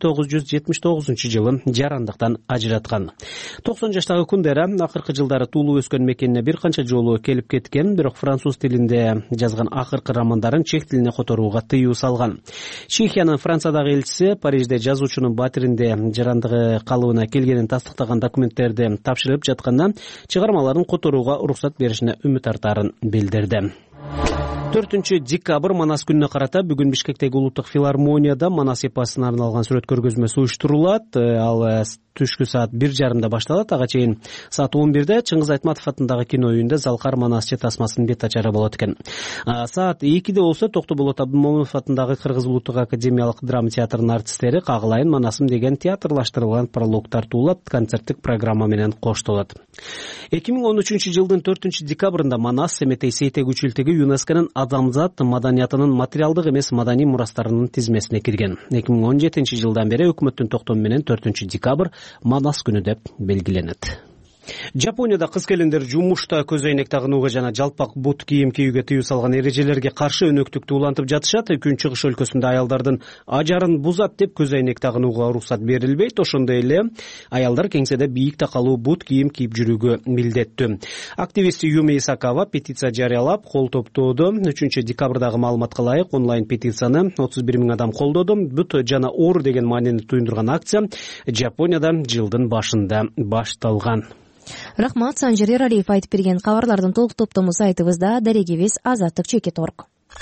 1979-жылы жарандыктан ажыраткан. 90 жаштагы Кундера акыркы жылдары туулуп өскөн мекенине бир канча жолу келип кеткен, бирок француз тилинде жазган акыркы романдарын чех тилине которууга тыюу салган. Чехиянын Франциядагы элчиси Парижде жазуучунун батиринде жарандыгы калыбына келгенин тастыктаган документтерди тапшырып жатканда чыгармаларын которууга уруксат беришине үмүт артаарын билдирди. 4-декабрь Манас күнүнө карата бүгүн Бишкектеги улуттук филармонияда Манас эпосуна арналган сүрөт көргөзмөсү уюштурулат. Ал түшкү саат 1:30 башталат. Ага чейин саат 11-де Чыңгыз Айтматов атындагы кино үйүндө Залкар Манасчы тасмасынын бет ачары болот экен. Саат 2-де болсо Токтоболот Абдымомунов атындагы Кыргыз улуттук академиялык драма театрынын артисттери Кагылайын Манасым деген театрлаштырылган прологтор туулап, концерттик программа менен коштолот. 2013-жылдын 4-декабрында Манас Семетей Сейтек училтиги ЮНЕСКОнун адамзат маданиятынын материалдык эмес маданий мурастарынын тизмесине кирген. 2017-жылдан бери өкмөттүн токтому менен 4-декабрь Манас күнү деп белгиленет. Жапонияда кыз келиндер жумушта көз айнек тагынууга жана жалпак бут кийим кийүүгө тыюу салган эрежелерге каршы өнөктүктү улантып жатышат. Күн чыгыш өлкөсүндө аялдардын ажарын бузат деп көз айнек тагынууга уруксат берилбейт. Ошондой эле аялдар кеңседе бийик такалуу бут кийим кийип жүрүүгө милдеттүү. Активист Юми Исакава петиция жарыялап, кол топтоодо. 3-декабрдагы маалыматка ылайык онлайн петицияны 31 000 адам колдоду. Бут жана оор деген маанини туюндурган акция Жапонияда жылдын башында башталган. Рахмат, Санжир Эралиев айтып берген кабарлардын толук топтому сайтыбызда, дарегибиз azattik.org.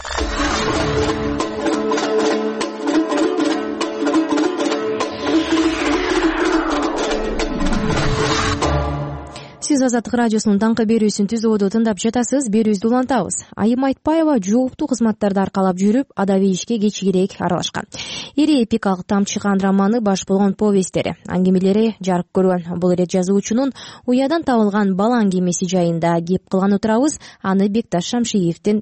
Сиз Азаттык радиосунун таңкы берүүсүн түзүүдө тыңдап жатасыз. Берүүбүздү улантабыз. Айым Айтпаева жооптуу кызматтарды аркалап жүрүп, адаби ишке кечигирээк аралашкан. Ири эпикалык Тамчыган романы баш болгон повесттери, аңгемелери жарык көргөн. Бул ирет жазуучунун уядан табылган бала аңгемеси жайында кеп кылган отурабыз. Аны Бекташ Шамшиевдин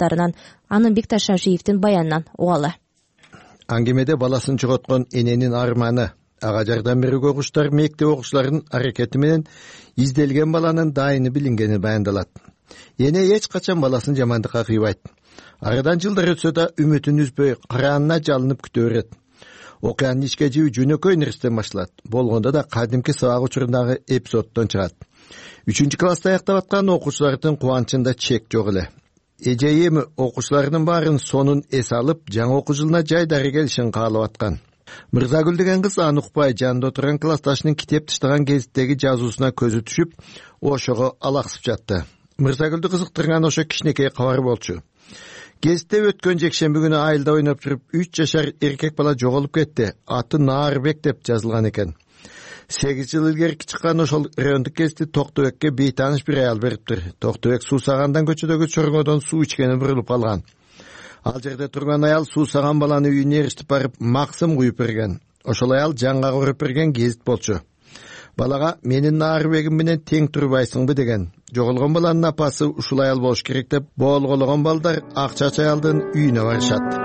баянынан угалы. Аңгемеде баласын жоготкон эненин арманы, ага жардам берүүгө куштар мектеп окуучуларынын аракети менен изделген баланын дайыны билингени баяндалат. Эне эч качан баласын жамандыкка кыйбайт. Арадан жылдар өтсө да үмүтүн үзбөй кыраанына жалынып күтө берет. Окуянын ичке жиби жөнөкөй нерседен башталат. Болгондо да кадимки сабак учурундагы эпизоддон чыгат. 3-класста аяктап аткан окуучулардын кубанычында чек жок эле. Эжейим окуучулардын баарын сонун эс алып, жаңы окуу жылына жайдары келишин каалап аткан. Мырзагүл деген кыз аны укпай жанында отурган классташынын китеп таштаган гезиттеги жазуусуна көзү түшүп, ошого алаксып жатты. Мырзагүлдү кызыктырган ошо кичинекей кабар болчу. Гезитте өткөн жекшемби күнү айылда ойноп туруп 3 жашар эркек бала жоголуп кетти. Аты Наарбек деп жазылган экен. 8 жыл илгерки чыккан ошол райондук гезитти Токтубекке бейтааныш бир аял бериптир. Токтубек суусагандан көчөдөгү чоргодон суу ичкени бурулуп калган. Ал жерде турган аял суусаган баланы үйүнө эрişтип барып максым куюп берген. Ошол аял жанга көрүп берген гезит болчу. Балага менин Наарбегим менен тең турбайсыңбы деген. Жоголгон баланын апасы ушул аял болуш керек деп боолгологон балдар Акчач аялдын үйүнө барышат.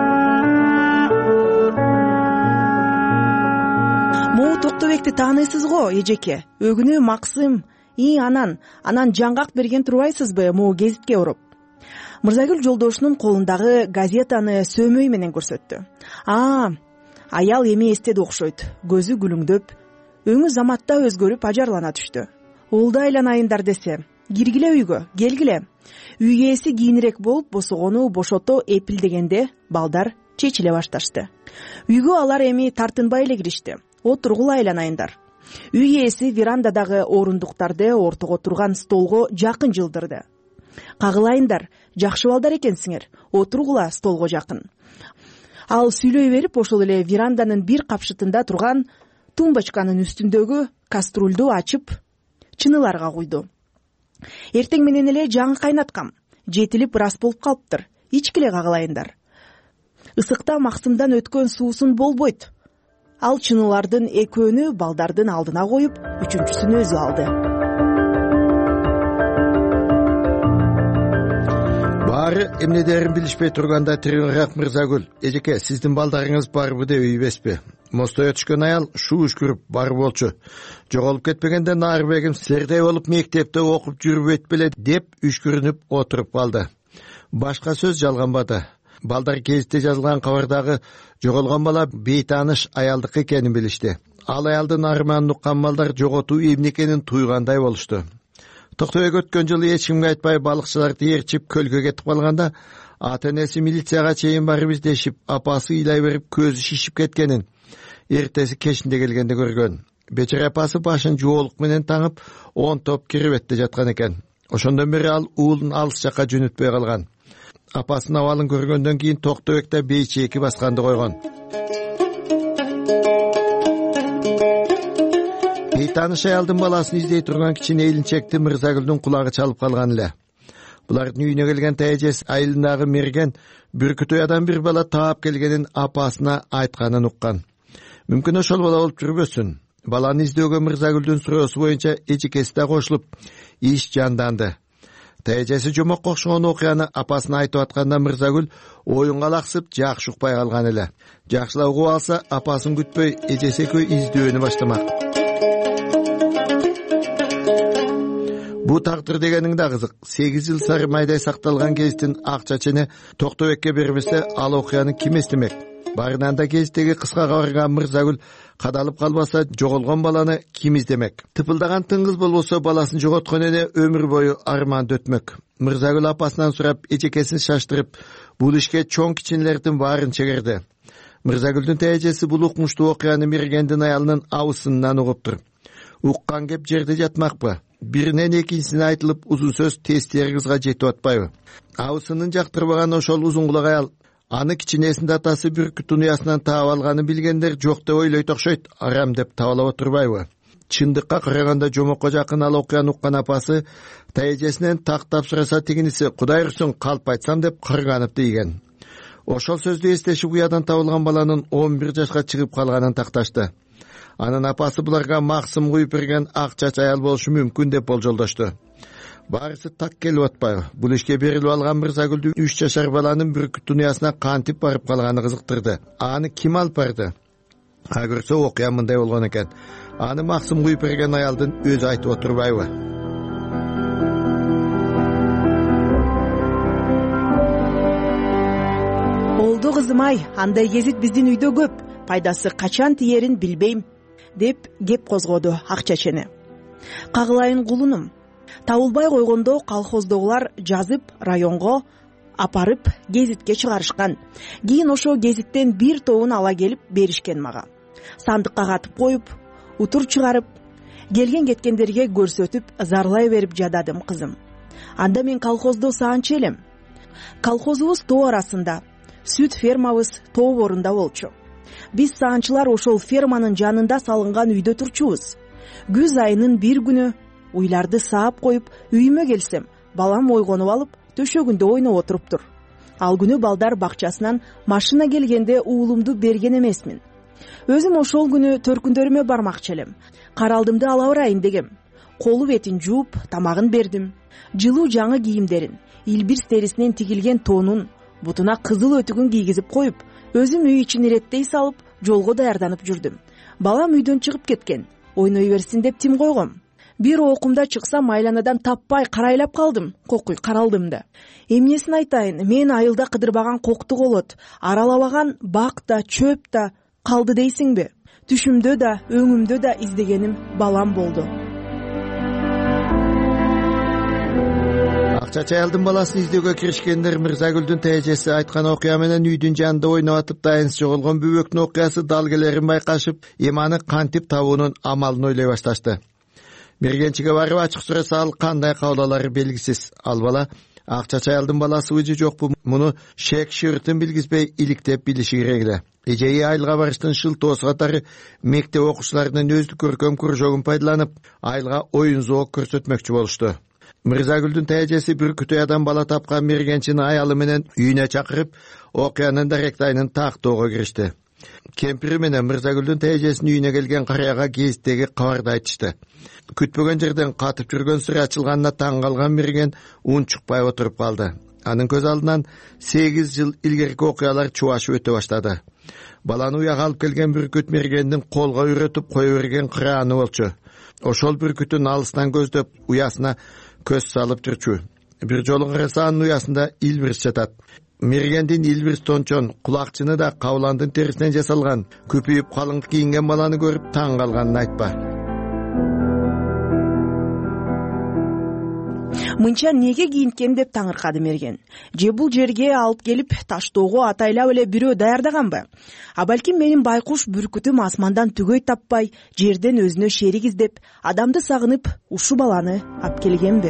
Могу Токтубекти тааныйсыз го, эжеке? Өгүнү максым, анан жаңгак берген турбайсызбы могу гезитке уруп? Мырзагүл жолдошунун колундагы газетаны сөөмөй менен көрсөттү. Аял эми эстеди окшойт. Көзү күлүңдөп, өңү заматта өзгөрүп ажарлана түштү. Олду айланайындар десе, киргиле үйгө, келгиле. Үй ээси кийинирээк болуп, босогону бошото эпилдегенде балдар чечиле башташты. Үйгө алар эми тартынбай эле киришти. Отургула айланайындар. Үй ээси верандадагы орундуктарды ортого турган столго жакын жылдырды. Кагылайындар, жакшы балдар экенсиңер, отургула столго жакын. Ал сүйлөй берип, ошол эле веранданын бир капшытында турган тумбочканын үстүндөгү кастрюльду ачып, чыныларга куйду. Эртең менен эле жаңы кайнаткам, жетилип рас болуп калыптыр. Ичкиле кагылайындар. Ысыкта максымдан өткөн суусун болбойт. Ал чынылардын экөөнү балдардын алдына коюп, үчүнчүсүн өзү алды. Баары Баары эмнедерин билишпей турганда Тиринрак Мырзагүл, эжеке, сиздин балдарыңыз барбы деп үйбеспи? Мостоя түшкөн аял шу үшкүрүп бар болчу. Жоголуп кетпегенде Нарбегим сирдей болуп мектепте окуп жүрбөйт беле деп үшкүрүнүп отуруп калды. Башка сөз жалганбады. Балдар гезитте жазылган кабардагы жоголгон бала бейтааныш аялдыкы экенин билишти. Ал аялдын арманын уккан балдар жоготуу эмне экенин туйгандай болушту. Токтойго өткөн жылы эч кимге айтпай балыкчыларды ээрчип көлгө кетип калганда ата-энеси милицияга чейин барып издешип, апасы ыйлай берип көзү шишип кеткенин эртеси кечинде келгенде көргөн. Бечара апасы башын жоолук менен таңып, 10 топ киребетте жаткан экен. Ошондон бери ал уулун алыс жакка жөнөтпөй калган. Апасынын абалын көргөндөн кийин Токтойгто бейчеки басканды койгон. Бейтааныш аялдын баласын издей турган кичине эйлинчекти Мырзагүлдүн кулагы чалып калган эле. Булардын үйүнө келген тайжес айылындагы мерген Бүркүтөядан бир бала таап келгенин апасына айтканын уккан. Мүмкүн ошол бала болуп жүрбөсүн. Баланы издөөгө Мырзагүлдүн суроосу боюнча эжекеси да кошулуп, иш жанданды. Тайжеси жомокко окшогон окуяны апасына айтып атканда Мырзагүл оюнга лаксып жакшы укпай калган эле. Жакшылап угуп алса, апасын күтпөй эжеси экөө издөөнү баштамак. Бу тагдыр дегениң да кызык. 8 жыл сары майдай сакталган гезиттин ак чачыны Токтойбекке бермесе, ал окуяны ким эстемек? Барынан да гезиттеги кыскага барган Мырзагүл кадалып калбаса, жоголгон баланы ким издемек? Тыпылдаган тыңгыз болбосо, баласын жоготкон эне өмүр бою арманды өтмөк. Мырзагүл апасынан сурап, эжекесин шаштырып, бул ишке чоң кичинелердин баарын чегерди. Мырзагүлдүн тайжеси бул укмуштуу окуяны Мергендин аялынын абысынынан угуптур. Уккан кеп жерде жатмакпы? Биринен экинчисине айтылып, узун сөз тестер кызга жетип атпайбы? Абысынын жактырбаган ошол узун кулак аял аны кичинесинде атасы бүркүттүн уясынан таап алганын билгендер жок деп ойлойт окшойт, арам деп табалап отурбайбы? Чындыкка караганда жомокко жакын ал окуяны уккан апасы тайжесинен тактап сураса, тигиниси Кудай урсун калп айтсам деп кырганып тийген. Ошол сөздү эстешип уядан табылган баланын 11 жашка чыгып калганын такташты. Анын апасы буларга максым куюп берген ак чач аял болушу мүмкүн деп болжолдошту. Баарысы так келип атпайбы? Бул ишке берилип алган Мырзагүлдү 3 жашар баланын бүркүттүн уясына кантип барып калганы кызыктырды. Аны ким алып барды? Көрсө окуя мындай болгон экен. Аны максым куюп берген аялдын өзү айтып отурбайбы? Олду кызым-ай, андай гезит биздин үйдө көп. Пайдасы качан тиерин билбейм, деп кеп козгоду ак чачыны. Кагылайын кулунум. Табылбай койгондо колхоздогулар жазып районго апарып гезитке чыгарышкан. Кийин ошо гезиттен бир тобун ала келип беришкен мага. Сандыкка катып коюп, утур чыгарып, келген кеткендерге көрсөтүп, зарлай берип жададым кызым. Анда мен колхоздо саанчы элем. Колхозубуз тоо арасында, сүт фермабыз тоо борунда болчу. Биз саанчылар ошол ферманын жанында салынган үйдө турчубуз. Күз айынын бир күнү уйларды саап коюп, үйүмө келсем, балам ойгонуп алып, төшөгүндө ойноп отуруптур. Ал күнү балдар бакчасынан машина келгенде уулумду берген эмесмин. Өзүм ошол күнү төркүндөрүмө бармакчы элем. Каралдымды ала барайын дегем. Колу бетин жууп, тамагын бердим. Жылуу жаңы кийимдерин, илбирс терисинен тигилген тоонун, бутуна кызыл өтүгүн кийгизип коюп, өзүм үй ичин иреттей салып, жолго даярданып жүрдүм. Балам үйдөн чыгып кеткен. Ойной берсин деп тим койгом. Бир окумда чыксам, айланадан таппай карайлап калдым. Кокуй каралдым да. Эмнесин айтайын, мен айылда кыдырбаган кокту колот, аралабаган бак да, чөп да калды дейсиңби? Түшүмдө да, өңүмдө да издегеним балам болду. Акчач аялдын баласын издөөгө киришкендер Мырзагүлдүн тайжеси айткан окуя менен үйдүн жанында ойноп атып дайынсыз жоголгон бөбөктүн окуясы далгелерин байкашып, эманы кантип табуунун амалын ойлой башташты. Мергенчиге барып ачык сураса, ал кандай кабыл алары белгисиз. Ал бала акчач аялдын баласыбы же жокпу, муну шек шыртын билгизбей иликтеп билиши керек эле. Эжеи айылга барыштын шылтоосу катары мектеп окуучуларынын өздүк көркөм кружогун пайдаланып, айылга оюн зоок көрсөтмөкчү болушту. Мырзагүлдүн тайжеси Бүркүтөядан бала тапкан Мергенчини аялы менен үйүнө чакырып, окуянын даректайын тактоого киришти. Кемпири менен Мырзагүлдүн тайжесинин үйүнө келген караяга гезиттеги кабарды айтышты. Күтпөгөн жерден катып жүргөн сыры ачылганына таң калган Мерген унчукпай отуруп калды. Анын көз алдынан 8 жыл илгерки окуялар чубашып өтө баштады. Баланы уяга алып келген бүркүт мергендин колго үйрөтүп кое берген кырааны болчу. Ошол бүркүтүн алыстан көздөп уясына көз салып жүрчү. Бир жолу караса анын уясында илбирс жатат. Мергендин илбирс тончон, кулакчыны да кабыландын терисинен жасалган. Күпүйүп калың кийинген баланы көрүп таң калганын айтпа. Мынча неге кийинткем деп таңыркады мерген. Же бул жерге алып келип таштоого атайлап эле бирөө даярдаганбы? А балким менин байкуш бүркүтүм асмандан түгөй таппай, жерден өзүнө шерик издеп, адамды сагынып, ушу баланы алып келгенби?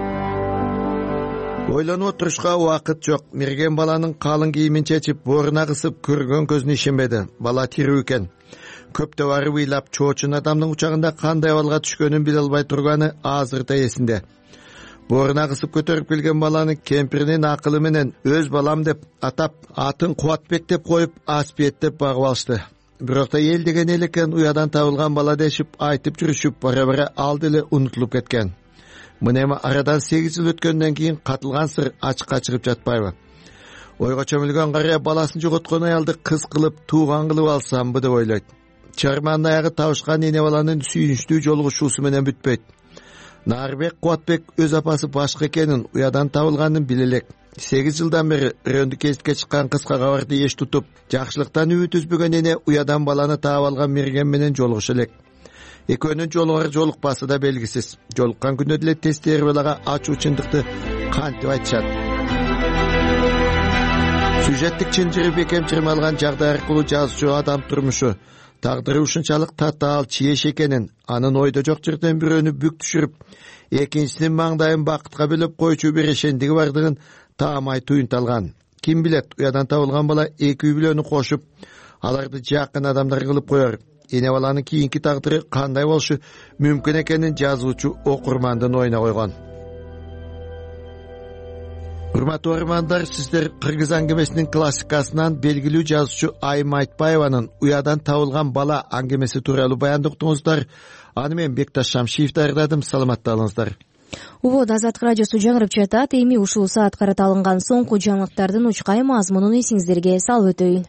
Ойлонуп отурушка убакыт жок. Мерген баланын калың кийимин чечип, бооруна кысып көргөн көзүнө ишенбеди. Бала тирүү экен. Көптө барып ыйлап, чоочун адамдын учагында кандай абалга түшкөнүн биле албай турганы азырда эсинде. Бооруна кысып көтөрүп келген баланы кемпиринин акылы менен өз балам деп атап, атын Кубатбек деп коюп, Аспиет деп багып алышты. Бирок да эл деген эл экен, уядан табылган бала дешип айтып жүрүшүп, бара-бара алды эле унутулуп кеткен. Мына эми арадан 8 жыл өткөндөн кийин катылган сыр ачыкка чыгып жатпайбы? Ойго чөмүлгөн карыя баласын жоготкон аялды кыз кылып, тууган кылып алсамбы деп ойлойт. Чарманын аягы табышкан эне баланын сүйүнүчтүү жолугушуусу менен бүтпөйт. Нарбек Кубатбек өз апасы башка экенин, уядан табылганын биле элек. 8 жылдан бери рөндү кесипке чыккан кыска кабарды эч тутуп, жакшылыктан үмүт үзбөгөн эне уядан баланы таап алган мерген менен жолугуша элек. Экөөнүн жолугар жолукпасы да белгисиз. Жолуккан күндө деле тестер балага ачуу чындыкты кантип айтышат. Сюжеттик чынжыры бекем чырмалган жагдай аркылуу жазуучу адам турмушу, тагдыры ушунчалык татаал чиеш экенин, анын ойдо жок жерден бирөөнү бүк түшүрүп, экинчисинин маңдайын бакытка бөлөп койчу бир ишендиги бардыгын таамай туюнталган. Ким билет, уядан табылган бала эки үй бүлөнү кошуп, аларды жакын адамдар кылып коер. Эне баланын кийинки тагдыры кандай болушу мүмкүн экенин жазуучу окурмандын оюна койгон. Урматтуу окурмандар, сиздер Кыргыз аңгемесинин классикасынан белгилүү жазуучу Айым Айтбаеванын уядан табылган бала аңгемеси тууралуу баянды уктуңуздар. Аны мен Бекташ Шамшиев даярдадым. Саламатталыңыздар. Убод Азаттык радиосу жаңырып жатат. Эми ушул саат карата алынган соңку жаңылыктардын учкай мазмунун эсиңиздерге салып өтөйүн.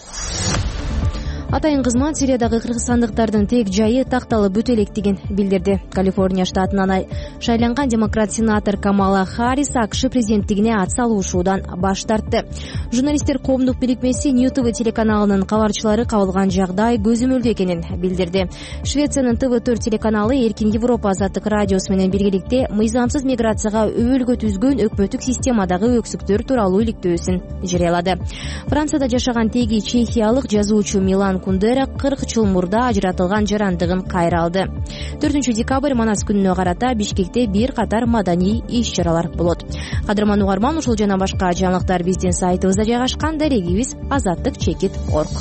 Атайын кызмат Сириядагы кыргызстандыктардын тек жайы такталып өтө электигин билдирди. Калифорния штатынан шайланган демократ сенатор Камала Харрис АКШ президенттигине ат салуушуудан баш тартты. Журналисттер коомдук бирикмеси New TV телеканалынын кабарчылары кабылган жагдай көзөмөлдүү экенин билдирди. Швециянын TV4 телеканалы Эркин Европа Азаттык радиосу менен биргеликте мыйзамсыз миграцияга өбөлгө түзгөн өкмөттүк системадагы өксүктөр тууралуу иликтөөсүн жарыялады. Францияда жашаган теги чехиялык жазуучу Милан Кундера 40 жыл мурда ажыратылган жарандыгын кайра алды. 4 декабрь Манас күнүнө карата Бишкекте бир катар маданий иш-чаралар болот. Кадырман угарман, ушул жана башка жаңылыктар биздин сайтыбызда жайгашкан. Дарегибиз azаттык.org.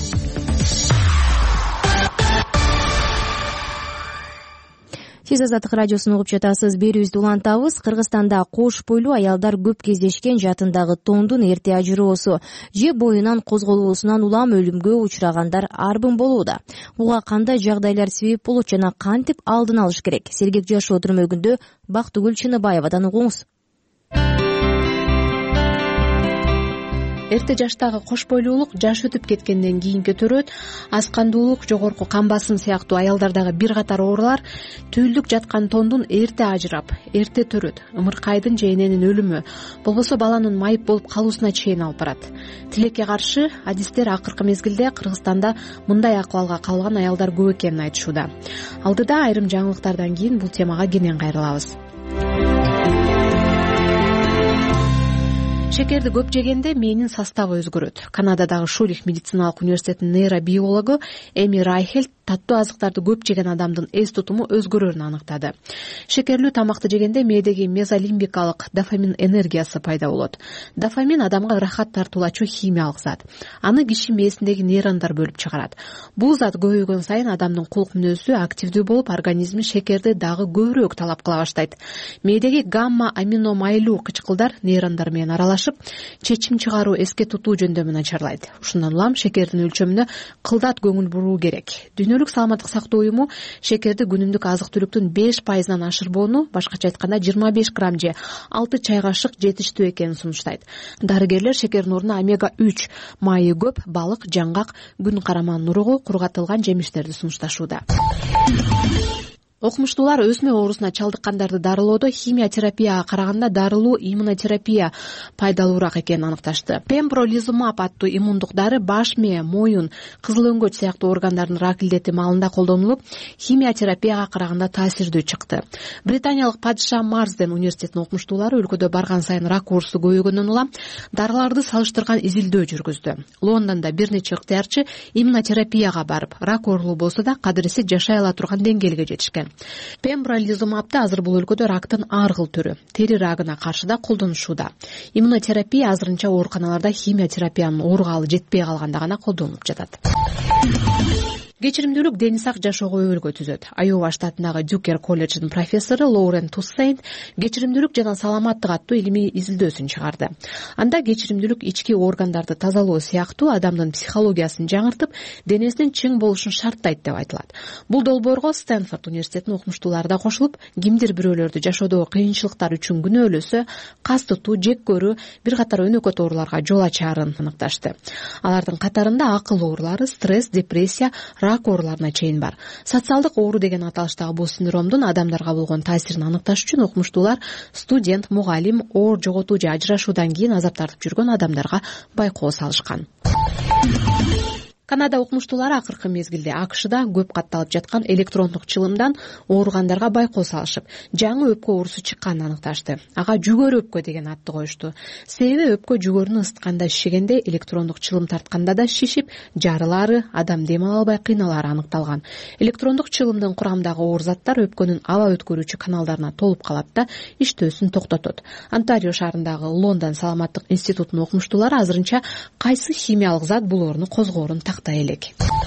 Сиз Азаттык радиосун угуп жатасыз. Берүүбүздү улантабыз. Кыргызстанда кош бойлуу аялдар көп кездешкен жатындагы тондун эрте ажыроосу же боюнан козголуусунан улам өлүмгө учурагандар арбын болууда. Буга кандай жагдайлар себеп болот жана кантип алдын алыш керек? Сергек жашоо түрмөгүндө Бактыгүл Чыныбаевадан угуңуз. Эрте жаштагы кош бойлуулук жаш өтүп кеткенден кийин көтөрөт. Аскандуулук, жогорку кан басым сыяктуу аялдардагы бир катар оорулар түйүлдүк жаткан тондун эрте ажырап, эрте төрөт. Ымыркайдын же эненин өлүмү, болбосо баланын майып болуп калуусуна чейин алып барат. Тилекке каршы, адистер акыркы мезгилде Кыргызстанда мындай акыбалга калган аялдар көп экенин айтышууда. Алдыда айрым жаңылыктардан кийин бул темага кенен кайрылабыз. Шекерди көп жегенде мээнин составы өзгөрөт. Канададагы Шулих медициналык университетинин нейробиологу Эми Райхельд таттуу азыктарды көп жеген адамдын эс тутуму өзгөрөрүн аныктады. Шекерлүү тамакты жегенде мээдеги мезолимбикалык дофамин энергиясы пайда болот. Дофамин адамга ырахат тартуулачу химиялык зат. Аны киши мээсиндеги нейрондар бөлүп чыгарат. Бул зат көбөйгөн сайын адамдын кулк мүнөзү активдүү болуп, организми шекерди дагы көбүрөөк талап кыла баштайт. Мээдеги гамма аминомайлуу кычкылдар нейрондар менен аралашып, чечим чыгаруу, эске тутуу жөндөмүн начарлайт. Ушундан улам шекердин өлчөмүнө кылдат көңүл буруу керек. Дүйнөлүк дүйнөлүк саламаттык сактоо уюму шекерди күнүмдүк азык түлүктүн 5% ашырбоону, башкача айтканда 25 грамм же 6 чай кашык жетиштүү экенин сунуштайт. Дарыгерлер шекердин ордуна омега-3 майы көп, балык, жаңгак, күн караман нуругу, кургатылган жемиштерди сунушташууда. Окумуштуулар өсмө оорусуна чалдыккандарды дарылоодо химия терапияга караганда дарылуу иммунотерапия пайдалуураак экенин аныкташты. Пембролизумаб аттуу иммундук дары баш мээ, моюн, кызыл өңгөч сыяктуу органдардын рак илдети маалында колдонулуп, химия терапияга караганда таасирдүү чыкты. Британиялык Падиша Марсден университетинин окумуштуулары өлкөдө барган сайын рак оорусу көбөйгөндөн улам дарыларды салыштырган изилдөө жүргүздү. Лондондо бир нече ыктыярчы иммунотерапияга барып, рак оорулуу болсо да кадыресе жашай ала турган деңгээлге жетишкен. Пембролизумабды азыр бул өлкөдө рактын ар кыл түрү, тери рагына каршы да колдонушууда. Иммунотерапия азырынча ооруканаларда химия терапиянын ооругалы жетпей калганда гана колдонулуп жатат. Кечиримдүүлүк дени сак жашоого өбөлгө түзөт. Айова штатындагы Дюкер колледжинин профессору Лоурен Туссейн кечиримдүүлүк жана саламаттык аттуу илимий изилдөөсүн чыгарды. Анда кечиримдүүлүк ички органдарды тазалоо сыяктуу адамдын психологиясын жаңыртып, денесинин чың болушун шарттайт деп айтылат. Бул долбоорго Стэнфорд университетинин окумуштуулары да кошулуп, кимдир бирөөлөрдү жашоодогу кыйынчылыктар үчүн күнөөлөсө, кас тутуу, жек көрүү, бир катар өнөкөт ооруларга жол ачаарын аныкташты. Алардын катарында акыл оорулары, стресс, депрессия, рак ооруларына чейин бар. Социалдык оору деген аталыштагы бул синдромдун адамдарга болгон таасирин аныкташ үчүн окумуштуулар студент, мугалим, оор жоготуу же ажырашуудан кийин азап тартып жүргөн адамдарга байкоо салышкан. Канада окумуштуулары акыркы мезгилде АКШда көп катталып жаткан электрондук чылымдан ооругандарга байкоо салышып, жаңы өпкө оорусу чыкканын аныкташты. Ага жүгөр өпкө деген атты коюшту. Себеби өпкө жүгөрүнү ысытканда шишигенде, электрондук чылым тартканда да шишип, жарылаары, адам дем ала албай кыйналаары аныкталган. Электрондук чылымдын курамындагы оор заттар өпкөнүн аба өткөрүүчү каналдарына толуп калат да иштөөсүн токтотот. Онтарио шаарындагы Лондон саламаттык институтунун окумуштуулары азырынча кайсы химиялык зат бул ооруну козгоорун элек.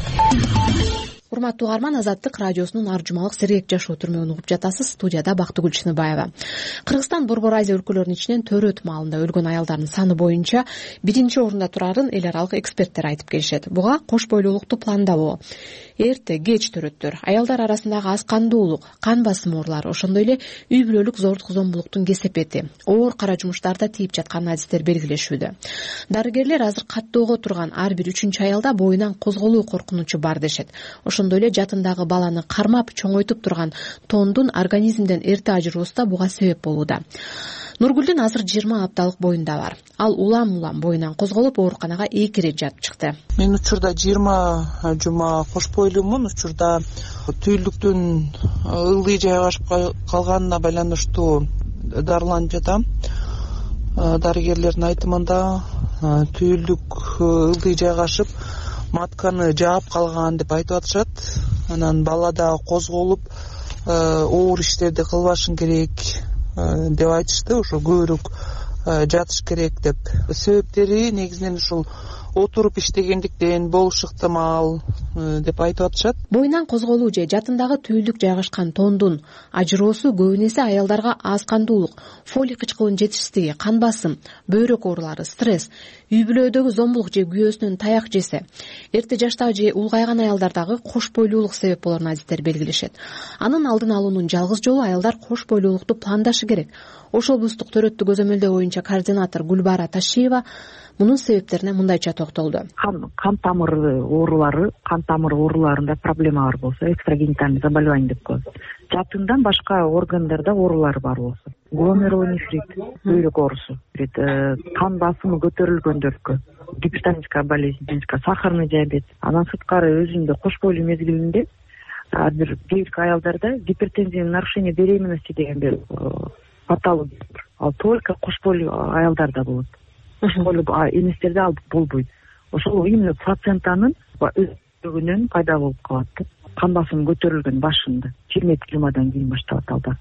Урматтуу угарман, Азаттык радиосунун ар жумалык сергек жашоо түрмөгүн угуп жатасыз. Студияда Бактыгүл Чыныбаева. Кыргызстан Борбор Азия өлкөлөрүнүн ичинен төрөт маалында өлгөн аялдардын саны боюнча биринчи орунда турарын эл аралык эксперттер айтып келишет. Буга кош бойлуулукту пландабоо, эрте кеч төрөттөр, аялдар арасындагы аз кандуулук, кан басым оорулары, ошондой эле үй бүлөлүк зордук зомбулуктун кесепети, оор кара жумуштарда тийип жаткан адистер белгилешүүдө. Дарыгерлер азыр каттоого турган ар бир үчүнчү аялда боюнан козголуу коркунучу бар дешет. Ошондой эле жатындагы баланы кармап чоңойтуп турган тондун организмден эрте ажыруусу да буга себеп болууда. Нургүлдүн азыр 20 апталык боюнда бар. Ал улам боюнан козголуп ооруканага 2 ирет жатып чыкты. Мен учурда 20 жума кош бойлуумун. Учурда түйүлдүктүн ылдый жайгашып калганына байланыштуу дарыланып жатам. Дарыгерлердин айтымында түйүлдүк ылдый жайгашып, матканы жаап калган деп айтып атышат. Анан бала да козголуп, оор иштерди кылбашың керек деп айтышты. Ошо көбүрөөк жатыш керек деп. Себептери негизинен ушул отуруп иштегендиктен болушу ыктымал деп айтып атышат. Боюнан козголуу же жатындагы түйүлдүк жайгашкан тондун ажыроосу көбүн эсе аялдарга аз кандуулук, фолий кычкылын жетишсиздиги, кан басым, бөйрөк оорулары, стресс, үй бүлөдөгү зомбулук же күйөөсүнөн таяк жесе, эрте жаштагы же улгайган аялдардагы кош бойлуулук себеп болорун адистер белгилешет. Анын алдын алуунун жалгыз жолу аялдар кош бойлуулукту пландашы керек. Ош облустук төрөттү көзөмөлдөө боюнча координатор Гүлбара Ташиева мунун себептерине мындайча токтолду. Кан тамыры ооруларында проблема бар болсо, экстрагенитальный заболевание деп коет. Жатындан башка органдарда оорулар бар болсо, гломерулонефрит, бөйрөк оорусу, кан басымы көтөрүлгөндөргө, гипертоническая болезнь, сахарный диабет. Анан сырткары өзүндө кош бойлуу мезгилинде бир аялдарда гипертензия, нарушение беременности деген бир патология. Ал только кош бойлуу аялдарда болот. Кош бойлуу эместерде ал болбойт. Ошол именно плацентанын өзүнөн пайда болуп калат. Кан басымы көтөрүлгөн башында 20 жумадан кийин башталат алда.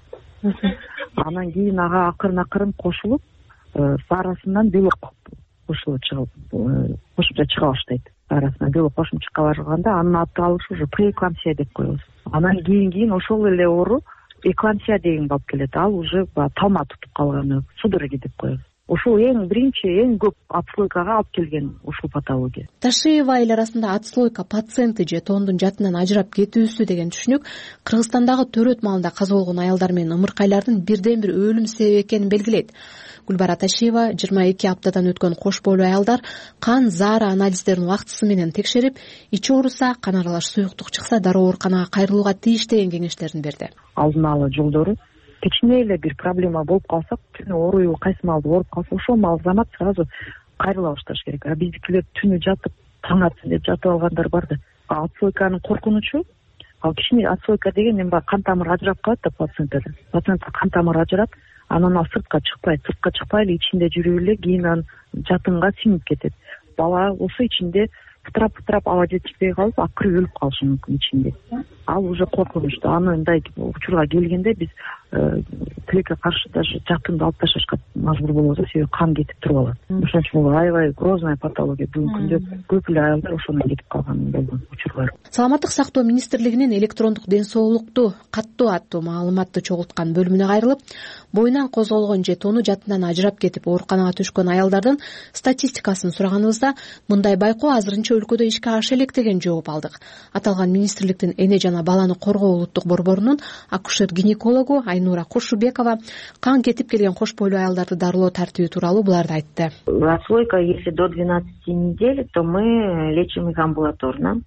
Анан кийин ага акырын кошулуп, арасынан белок кошулуп кошумча чыга баштайт. Арасынан белок кошумча чыга башлаганда анын аталышы уже преэклампсия деп коебуз. Анан кийин ошол эле оору эклампсия деген болуп келет. Ал уже талма тутуп калганы, судороги деп коебуз. ушул эң биринчи эң көп отслойкага алып келген ушул патология. Ташиева айыл арасында отслойка пациенти же тоондун жатынан ажырап кетүүсү деген түшүнүк Кыргызстандагы төрөт маалында каза болгон аялдар менен ымыркайлардын бирден бир өлүм себеби экенин белгилейт. Гүлбара Ташиева 22 аптадан өткөн кош бойлуу аялдар кан заара анализдерин убактысы менен текшерип, ичи ооруса, кан аралаш суюктук чыкса дароо ооруканага кайрылууга тийиш деген кеңештерин берди. Алдын ала жолдору кичине эле бир проблема болуп калса, түнү ооруйбу, кайсы маалда ооруп калса, ошол маал замат сразу кайрыла башташ керек. А биздикилер түнү жатып, таң атсын деп жатып алгандар бар да. Отслойканын коркунучу, ал кичине отслойка деген эми кан тамыры ажырап калат да пациенттерде. Пациентте кан тамыры ажырап, анан ал сыртка чыкпай эле ичинде жүрүп эле кийин анан жатынга сиңип кетет. Бала болсо ичинде пытырап аба жетишпей калып, акыры өлүп калышы мүмкүн ичинде. Ал уже коркунучтуу. Аны мындай учурга келгенде биз тилекке каршы даже жатынды алып ташташка мажбур болобуз, себеби кан кетип туруп алат. Ошон үчүн бул аябай грозная патология. Бүгүнкү күндө көп эле аялдар ошондон кетип калган болгон учурлар. Саламаттык сактоо министрлигинин электрондук ден соолукту каттоо аттуу маалыматты чогулткан бөлүмүнө кайрылып, боюнан козголгон же тоону жатынан ажырап кетип ооруканага түшкөн аялдардын статистикасын сураганыбызда, мындай байкоо азырынча өлкөдө ишке аша элек деген жооп алдык. Аталган министрликтин эне жана баланы коргоо улуттук борборунун акушер-гинекологу Айнура Кушубекова кан кетип келген кош бойлуу аялдарды дарылоо тартиби тууралуу буларды айтты. Отслойка, если до 12 недель, то мы лечим их амбулаторно.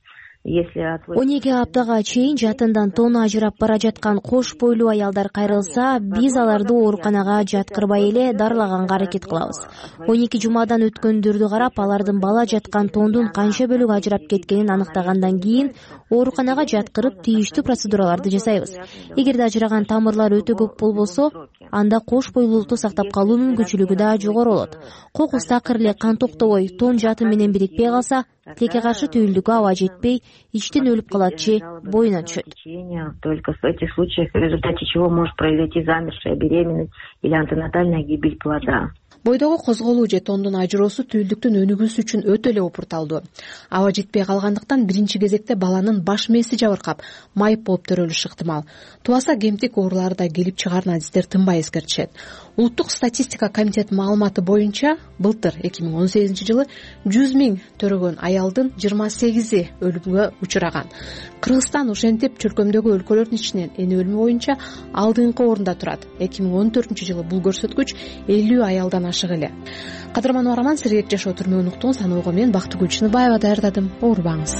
12 аптага чейин жатындан тоону ажырап бара жаткан кош бойлуу аялдар кайрылса, биз аларды ооруканага жаткырбай эле дарылаганга аракет кылабыз. 12 жумадан өткөндөрдү карап, алардын бала жаткан тоондун канча бөлүгү ажырап кеткенин аныктагандан кийин ооруканага жаткырып тийиштүү процедураларды жасайбыз. Эгерде ажыраган тамырлар өтө көп болбосо, анда кош бойлуулукту сактап калуу мүмкүнчүлүгү да жогору болот. Кокус такыр эле кан токтобой, тоон жаты менен бирикпей калса, тилекке каршы түйүлдүккө аба жетпей, ичтен өлүп калат же боюна түшөт. Только в этих случаях, в результате чего может произойти замершая беременность или антенатальная гибель плода. Бойдогу козголуу же тоондун ажыроосу түйүлдүктүн өнүгүүсү үчүн өтө эле опурталдуу. Аба жетпей калгандыктан биринчи кезекте баланын баш мээси жабыркап, майып болуп төрөлүшү ыктымал. Тубаса кемтик оорулары да келип чыгаарын адистер тынбай эскертишет. Улуттук статистика комитетинин маалыматы боюнча, былтыр 2018 жылы 100 000 төрөгөн аялдын 28-и өлүмгө учураган. Кыргызстан ошентип чөлкөмдөгү өлкөлөрдүн ичинен эне өлүмү боюнча алдыңкы орунда турат. 2014 жылы бул көрсөткүч 50 аялдан ашык эле. Кадырман Уараман, Сергек жашоо түрмөгүн уктуң саноого мен Бактыгүл Чыныбаева даярдадым. Оорубаңыз.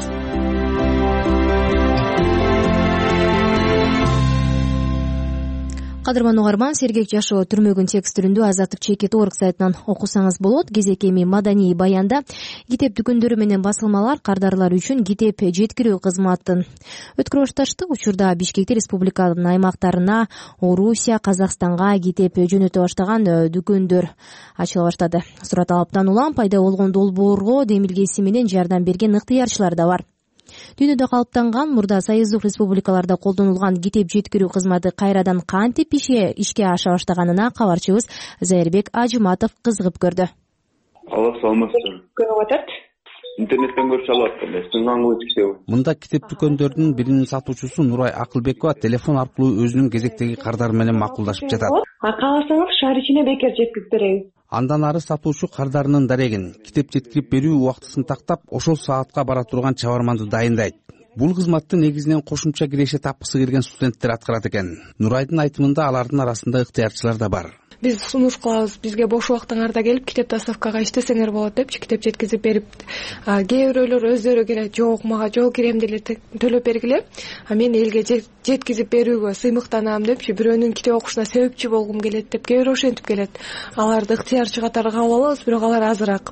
Кадырман Угарман, Сергек жашоо түрмөгүн текстүрүндө Азаттык чекит орг сайтынан окусаңыз болот. Кезек эми маданий баянда китеп дүкөндөрү менен басылмалар кардарлар үчүн китеп жеткирүү кызматын өткөрө башташты. Учурда Бишкекте республиканын аймактарына, Орусия, Казакстанга китеп жөнөтө баштаган дүкөндөр ачыла баштады. Сурат алыптан улам пайда болгон долбоорго демилгеси менен жардам берген ыктыярчылар да бар. Дүйнөдө калыптанган мурда союздук республикаларда колдонулган китеп жеткирүү кызматы кайрадан кантип ишке аша баштаганына кабарчыбыз Зайырбек Ажыматов кызыгып көрдү. Алла саламатсызбы? Көрүп атат. Интернеттен көрүп алып атат. Сыңгаңгы китеп. Мында китеп дүкөндөрүнүн биринин сатуучусу Нурай Акылбекова телефон аркылуу өзүнүн кезектеги кардары менен макулдашып жатат. Кааласаңыз шаар ичине бекер жеткирип беребиз. Андан ары сатуучу кардарынын дарегин, китеп жеткирип берүү убактысын тактап, ошол саатка бара турган чабарманды дайындайт. Бул кызматты негизинен кошумча киреше тапкысы келген студенттер аткарат экен. Нурайдын айтымында алардын арасында ыктыярчылар да бар. Биз сунуш кылабыз, бизге бош убактыңарда келип китеп доставкага иштесеңер болот депчи, китеп жеткизип берип, кээ бирөөлөр өздөрү келет, жок мага жол киремди эле төлөп бергиле, мен элге жеткизип берүүгө сыймыктанам депчи, бирөөнүн китеп окушуна себепчи болгум келет деп кээ бирөө ошентип келет. Аларды ыктыярчы катары кабыл алабыз, бирок алар азыраак.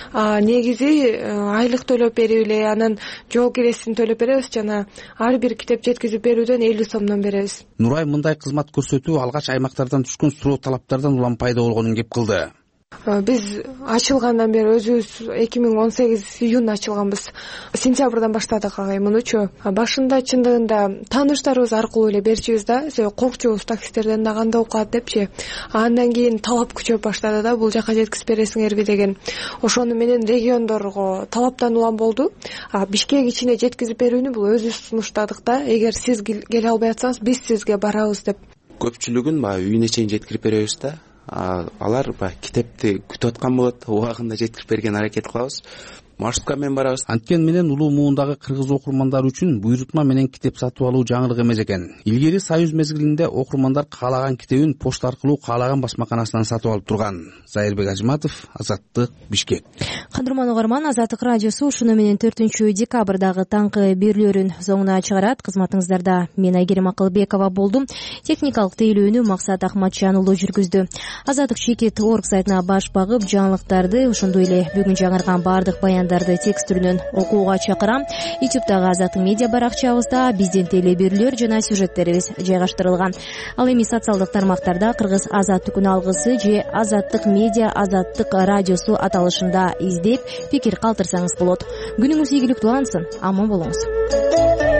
Негизи айлык төлөп берип эле, анан жол киресин төлөп беребиз жана ар бир китеп жеткизип берүүдөн 50 сомдон беребиз. Нурай мындай кызмат көрсөтүү алгач аймактардан түшкөн суроо талаптардан улам пайда болгонун кеп кылды. Биз ачылгандан бери өзүбүз 2018 июнда ачылганбыз. Сентябрдан баштадык мунучу. Башында чындыгында тааныштарыбыз аркылуу эле берчүбүз да, коркчубуз таксисттерден да кандай болуп калат депчи. Андан кийин талап күчөп баштады да, бул жака жеткизип бересиңерби деген. Ошону менен региондорго талаптан улам болду. Бишкек ичине жеткизип берүүнү бул өзүбүз сунуштадык да, эгер сиз келе албай атсаңыз, биз сизге барабыз деп. Көпчүлүгүн үйүнө чейин жеткирип беребиз да. алар баягы китепти күтүп аткан болот, убагында жеткирип берген аракет кылабыз. Маршрутка менен барабыз. Анткени менен улуу муундагы кыргыз окурмандары үчүн буйрутма менен китеп сатып алуу жаңылык эмес экен. Илгери Союз мезгилинде окурмандар каалаган китебин почта аркылуу каалаган басмаканасынан сатып алып турган. Зайырбек Ажматов, Азаттык, Бишкек. Кадырман угарман, Азаттык радиосу ушуну менен 4 декабрдагы таңкы берүүлөрүн соңуна чыгарат. Кызматыңыздарда мен Айгерим Акылбекова болдум. Техникалык тейлөөнү Максат Ахматжан уулу жүргүздү. Азаттык Чекит орг сайтына баш багып, жаңылыктарды, ошондой эле бүгүн жаңырган баардык баяндарды текст түрүнөн окууга чакырам. YouTube'дагы Азаттык медиа баракчабызда биздин телеберүүлөр жана сюжеттерибиз жайгаштырылган. Ал эми социалдык тармактарда Кыргыз Азаттык күн алгысы же Азаттык медиа Азаттык радиосу аталышында издеп, пикир калтырсаңыз болот. Күнүңүз ийгиликтүү алынсын. Аман болуңуз.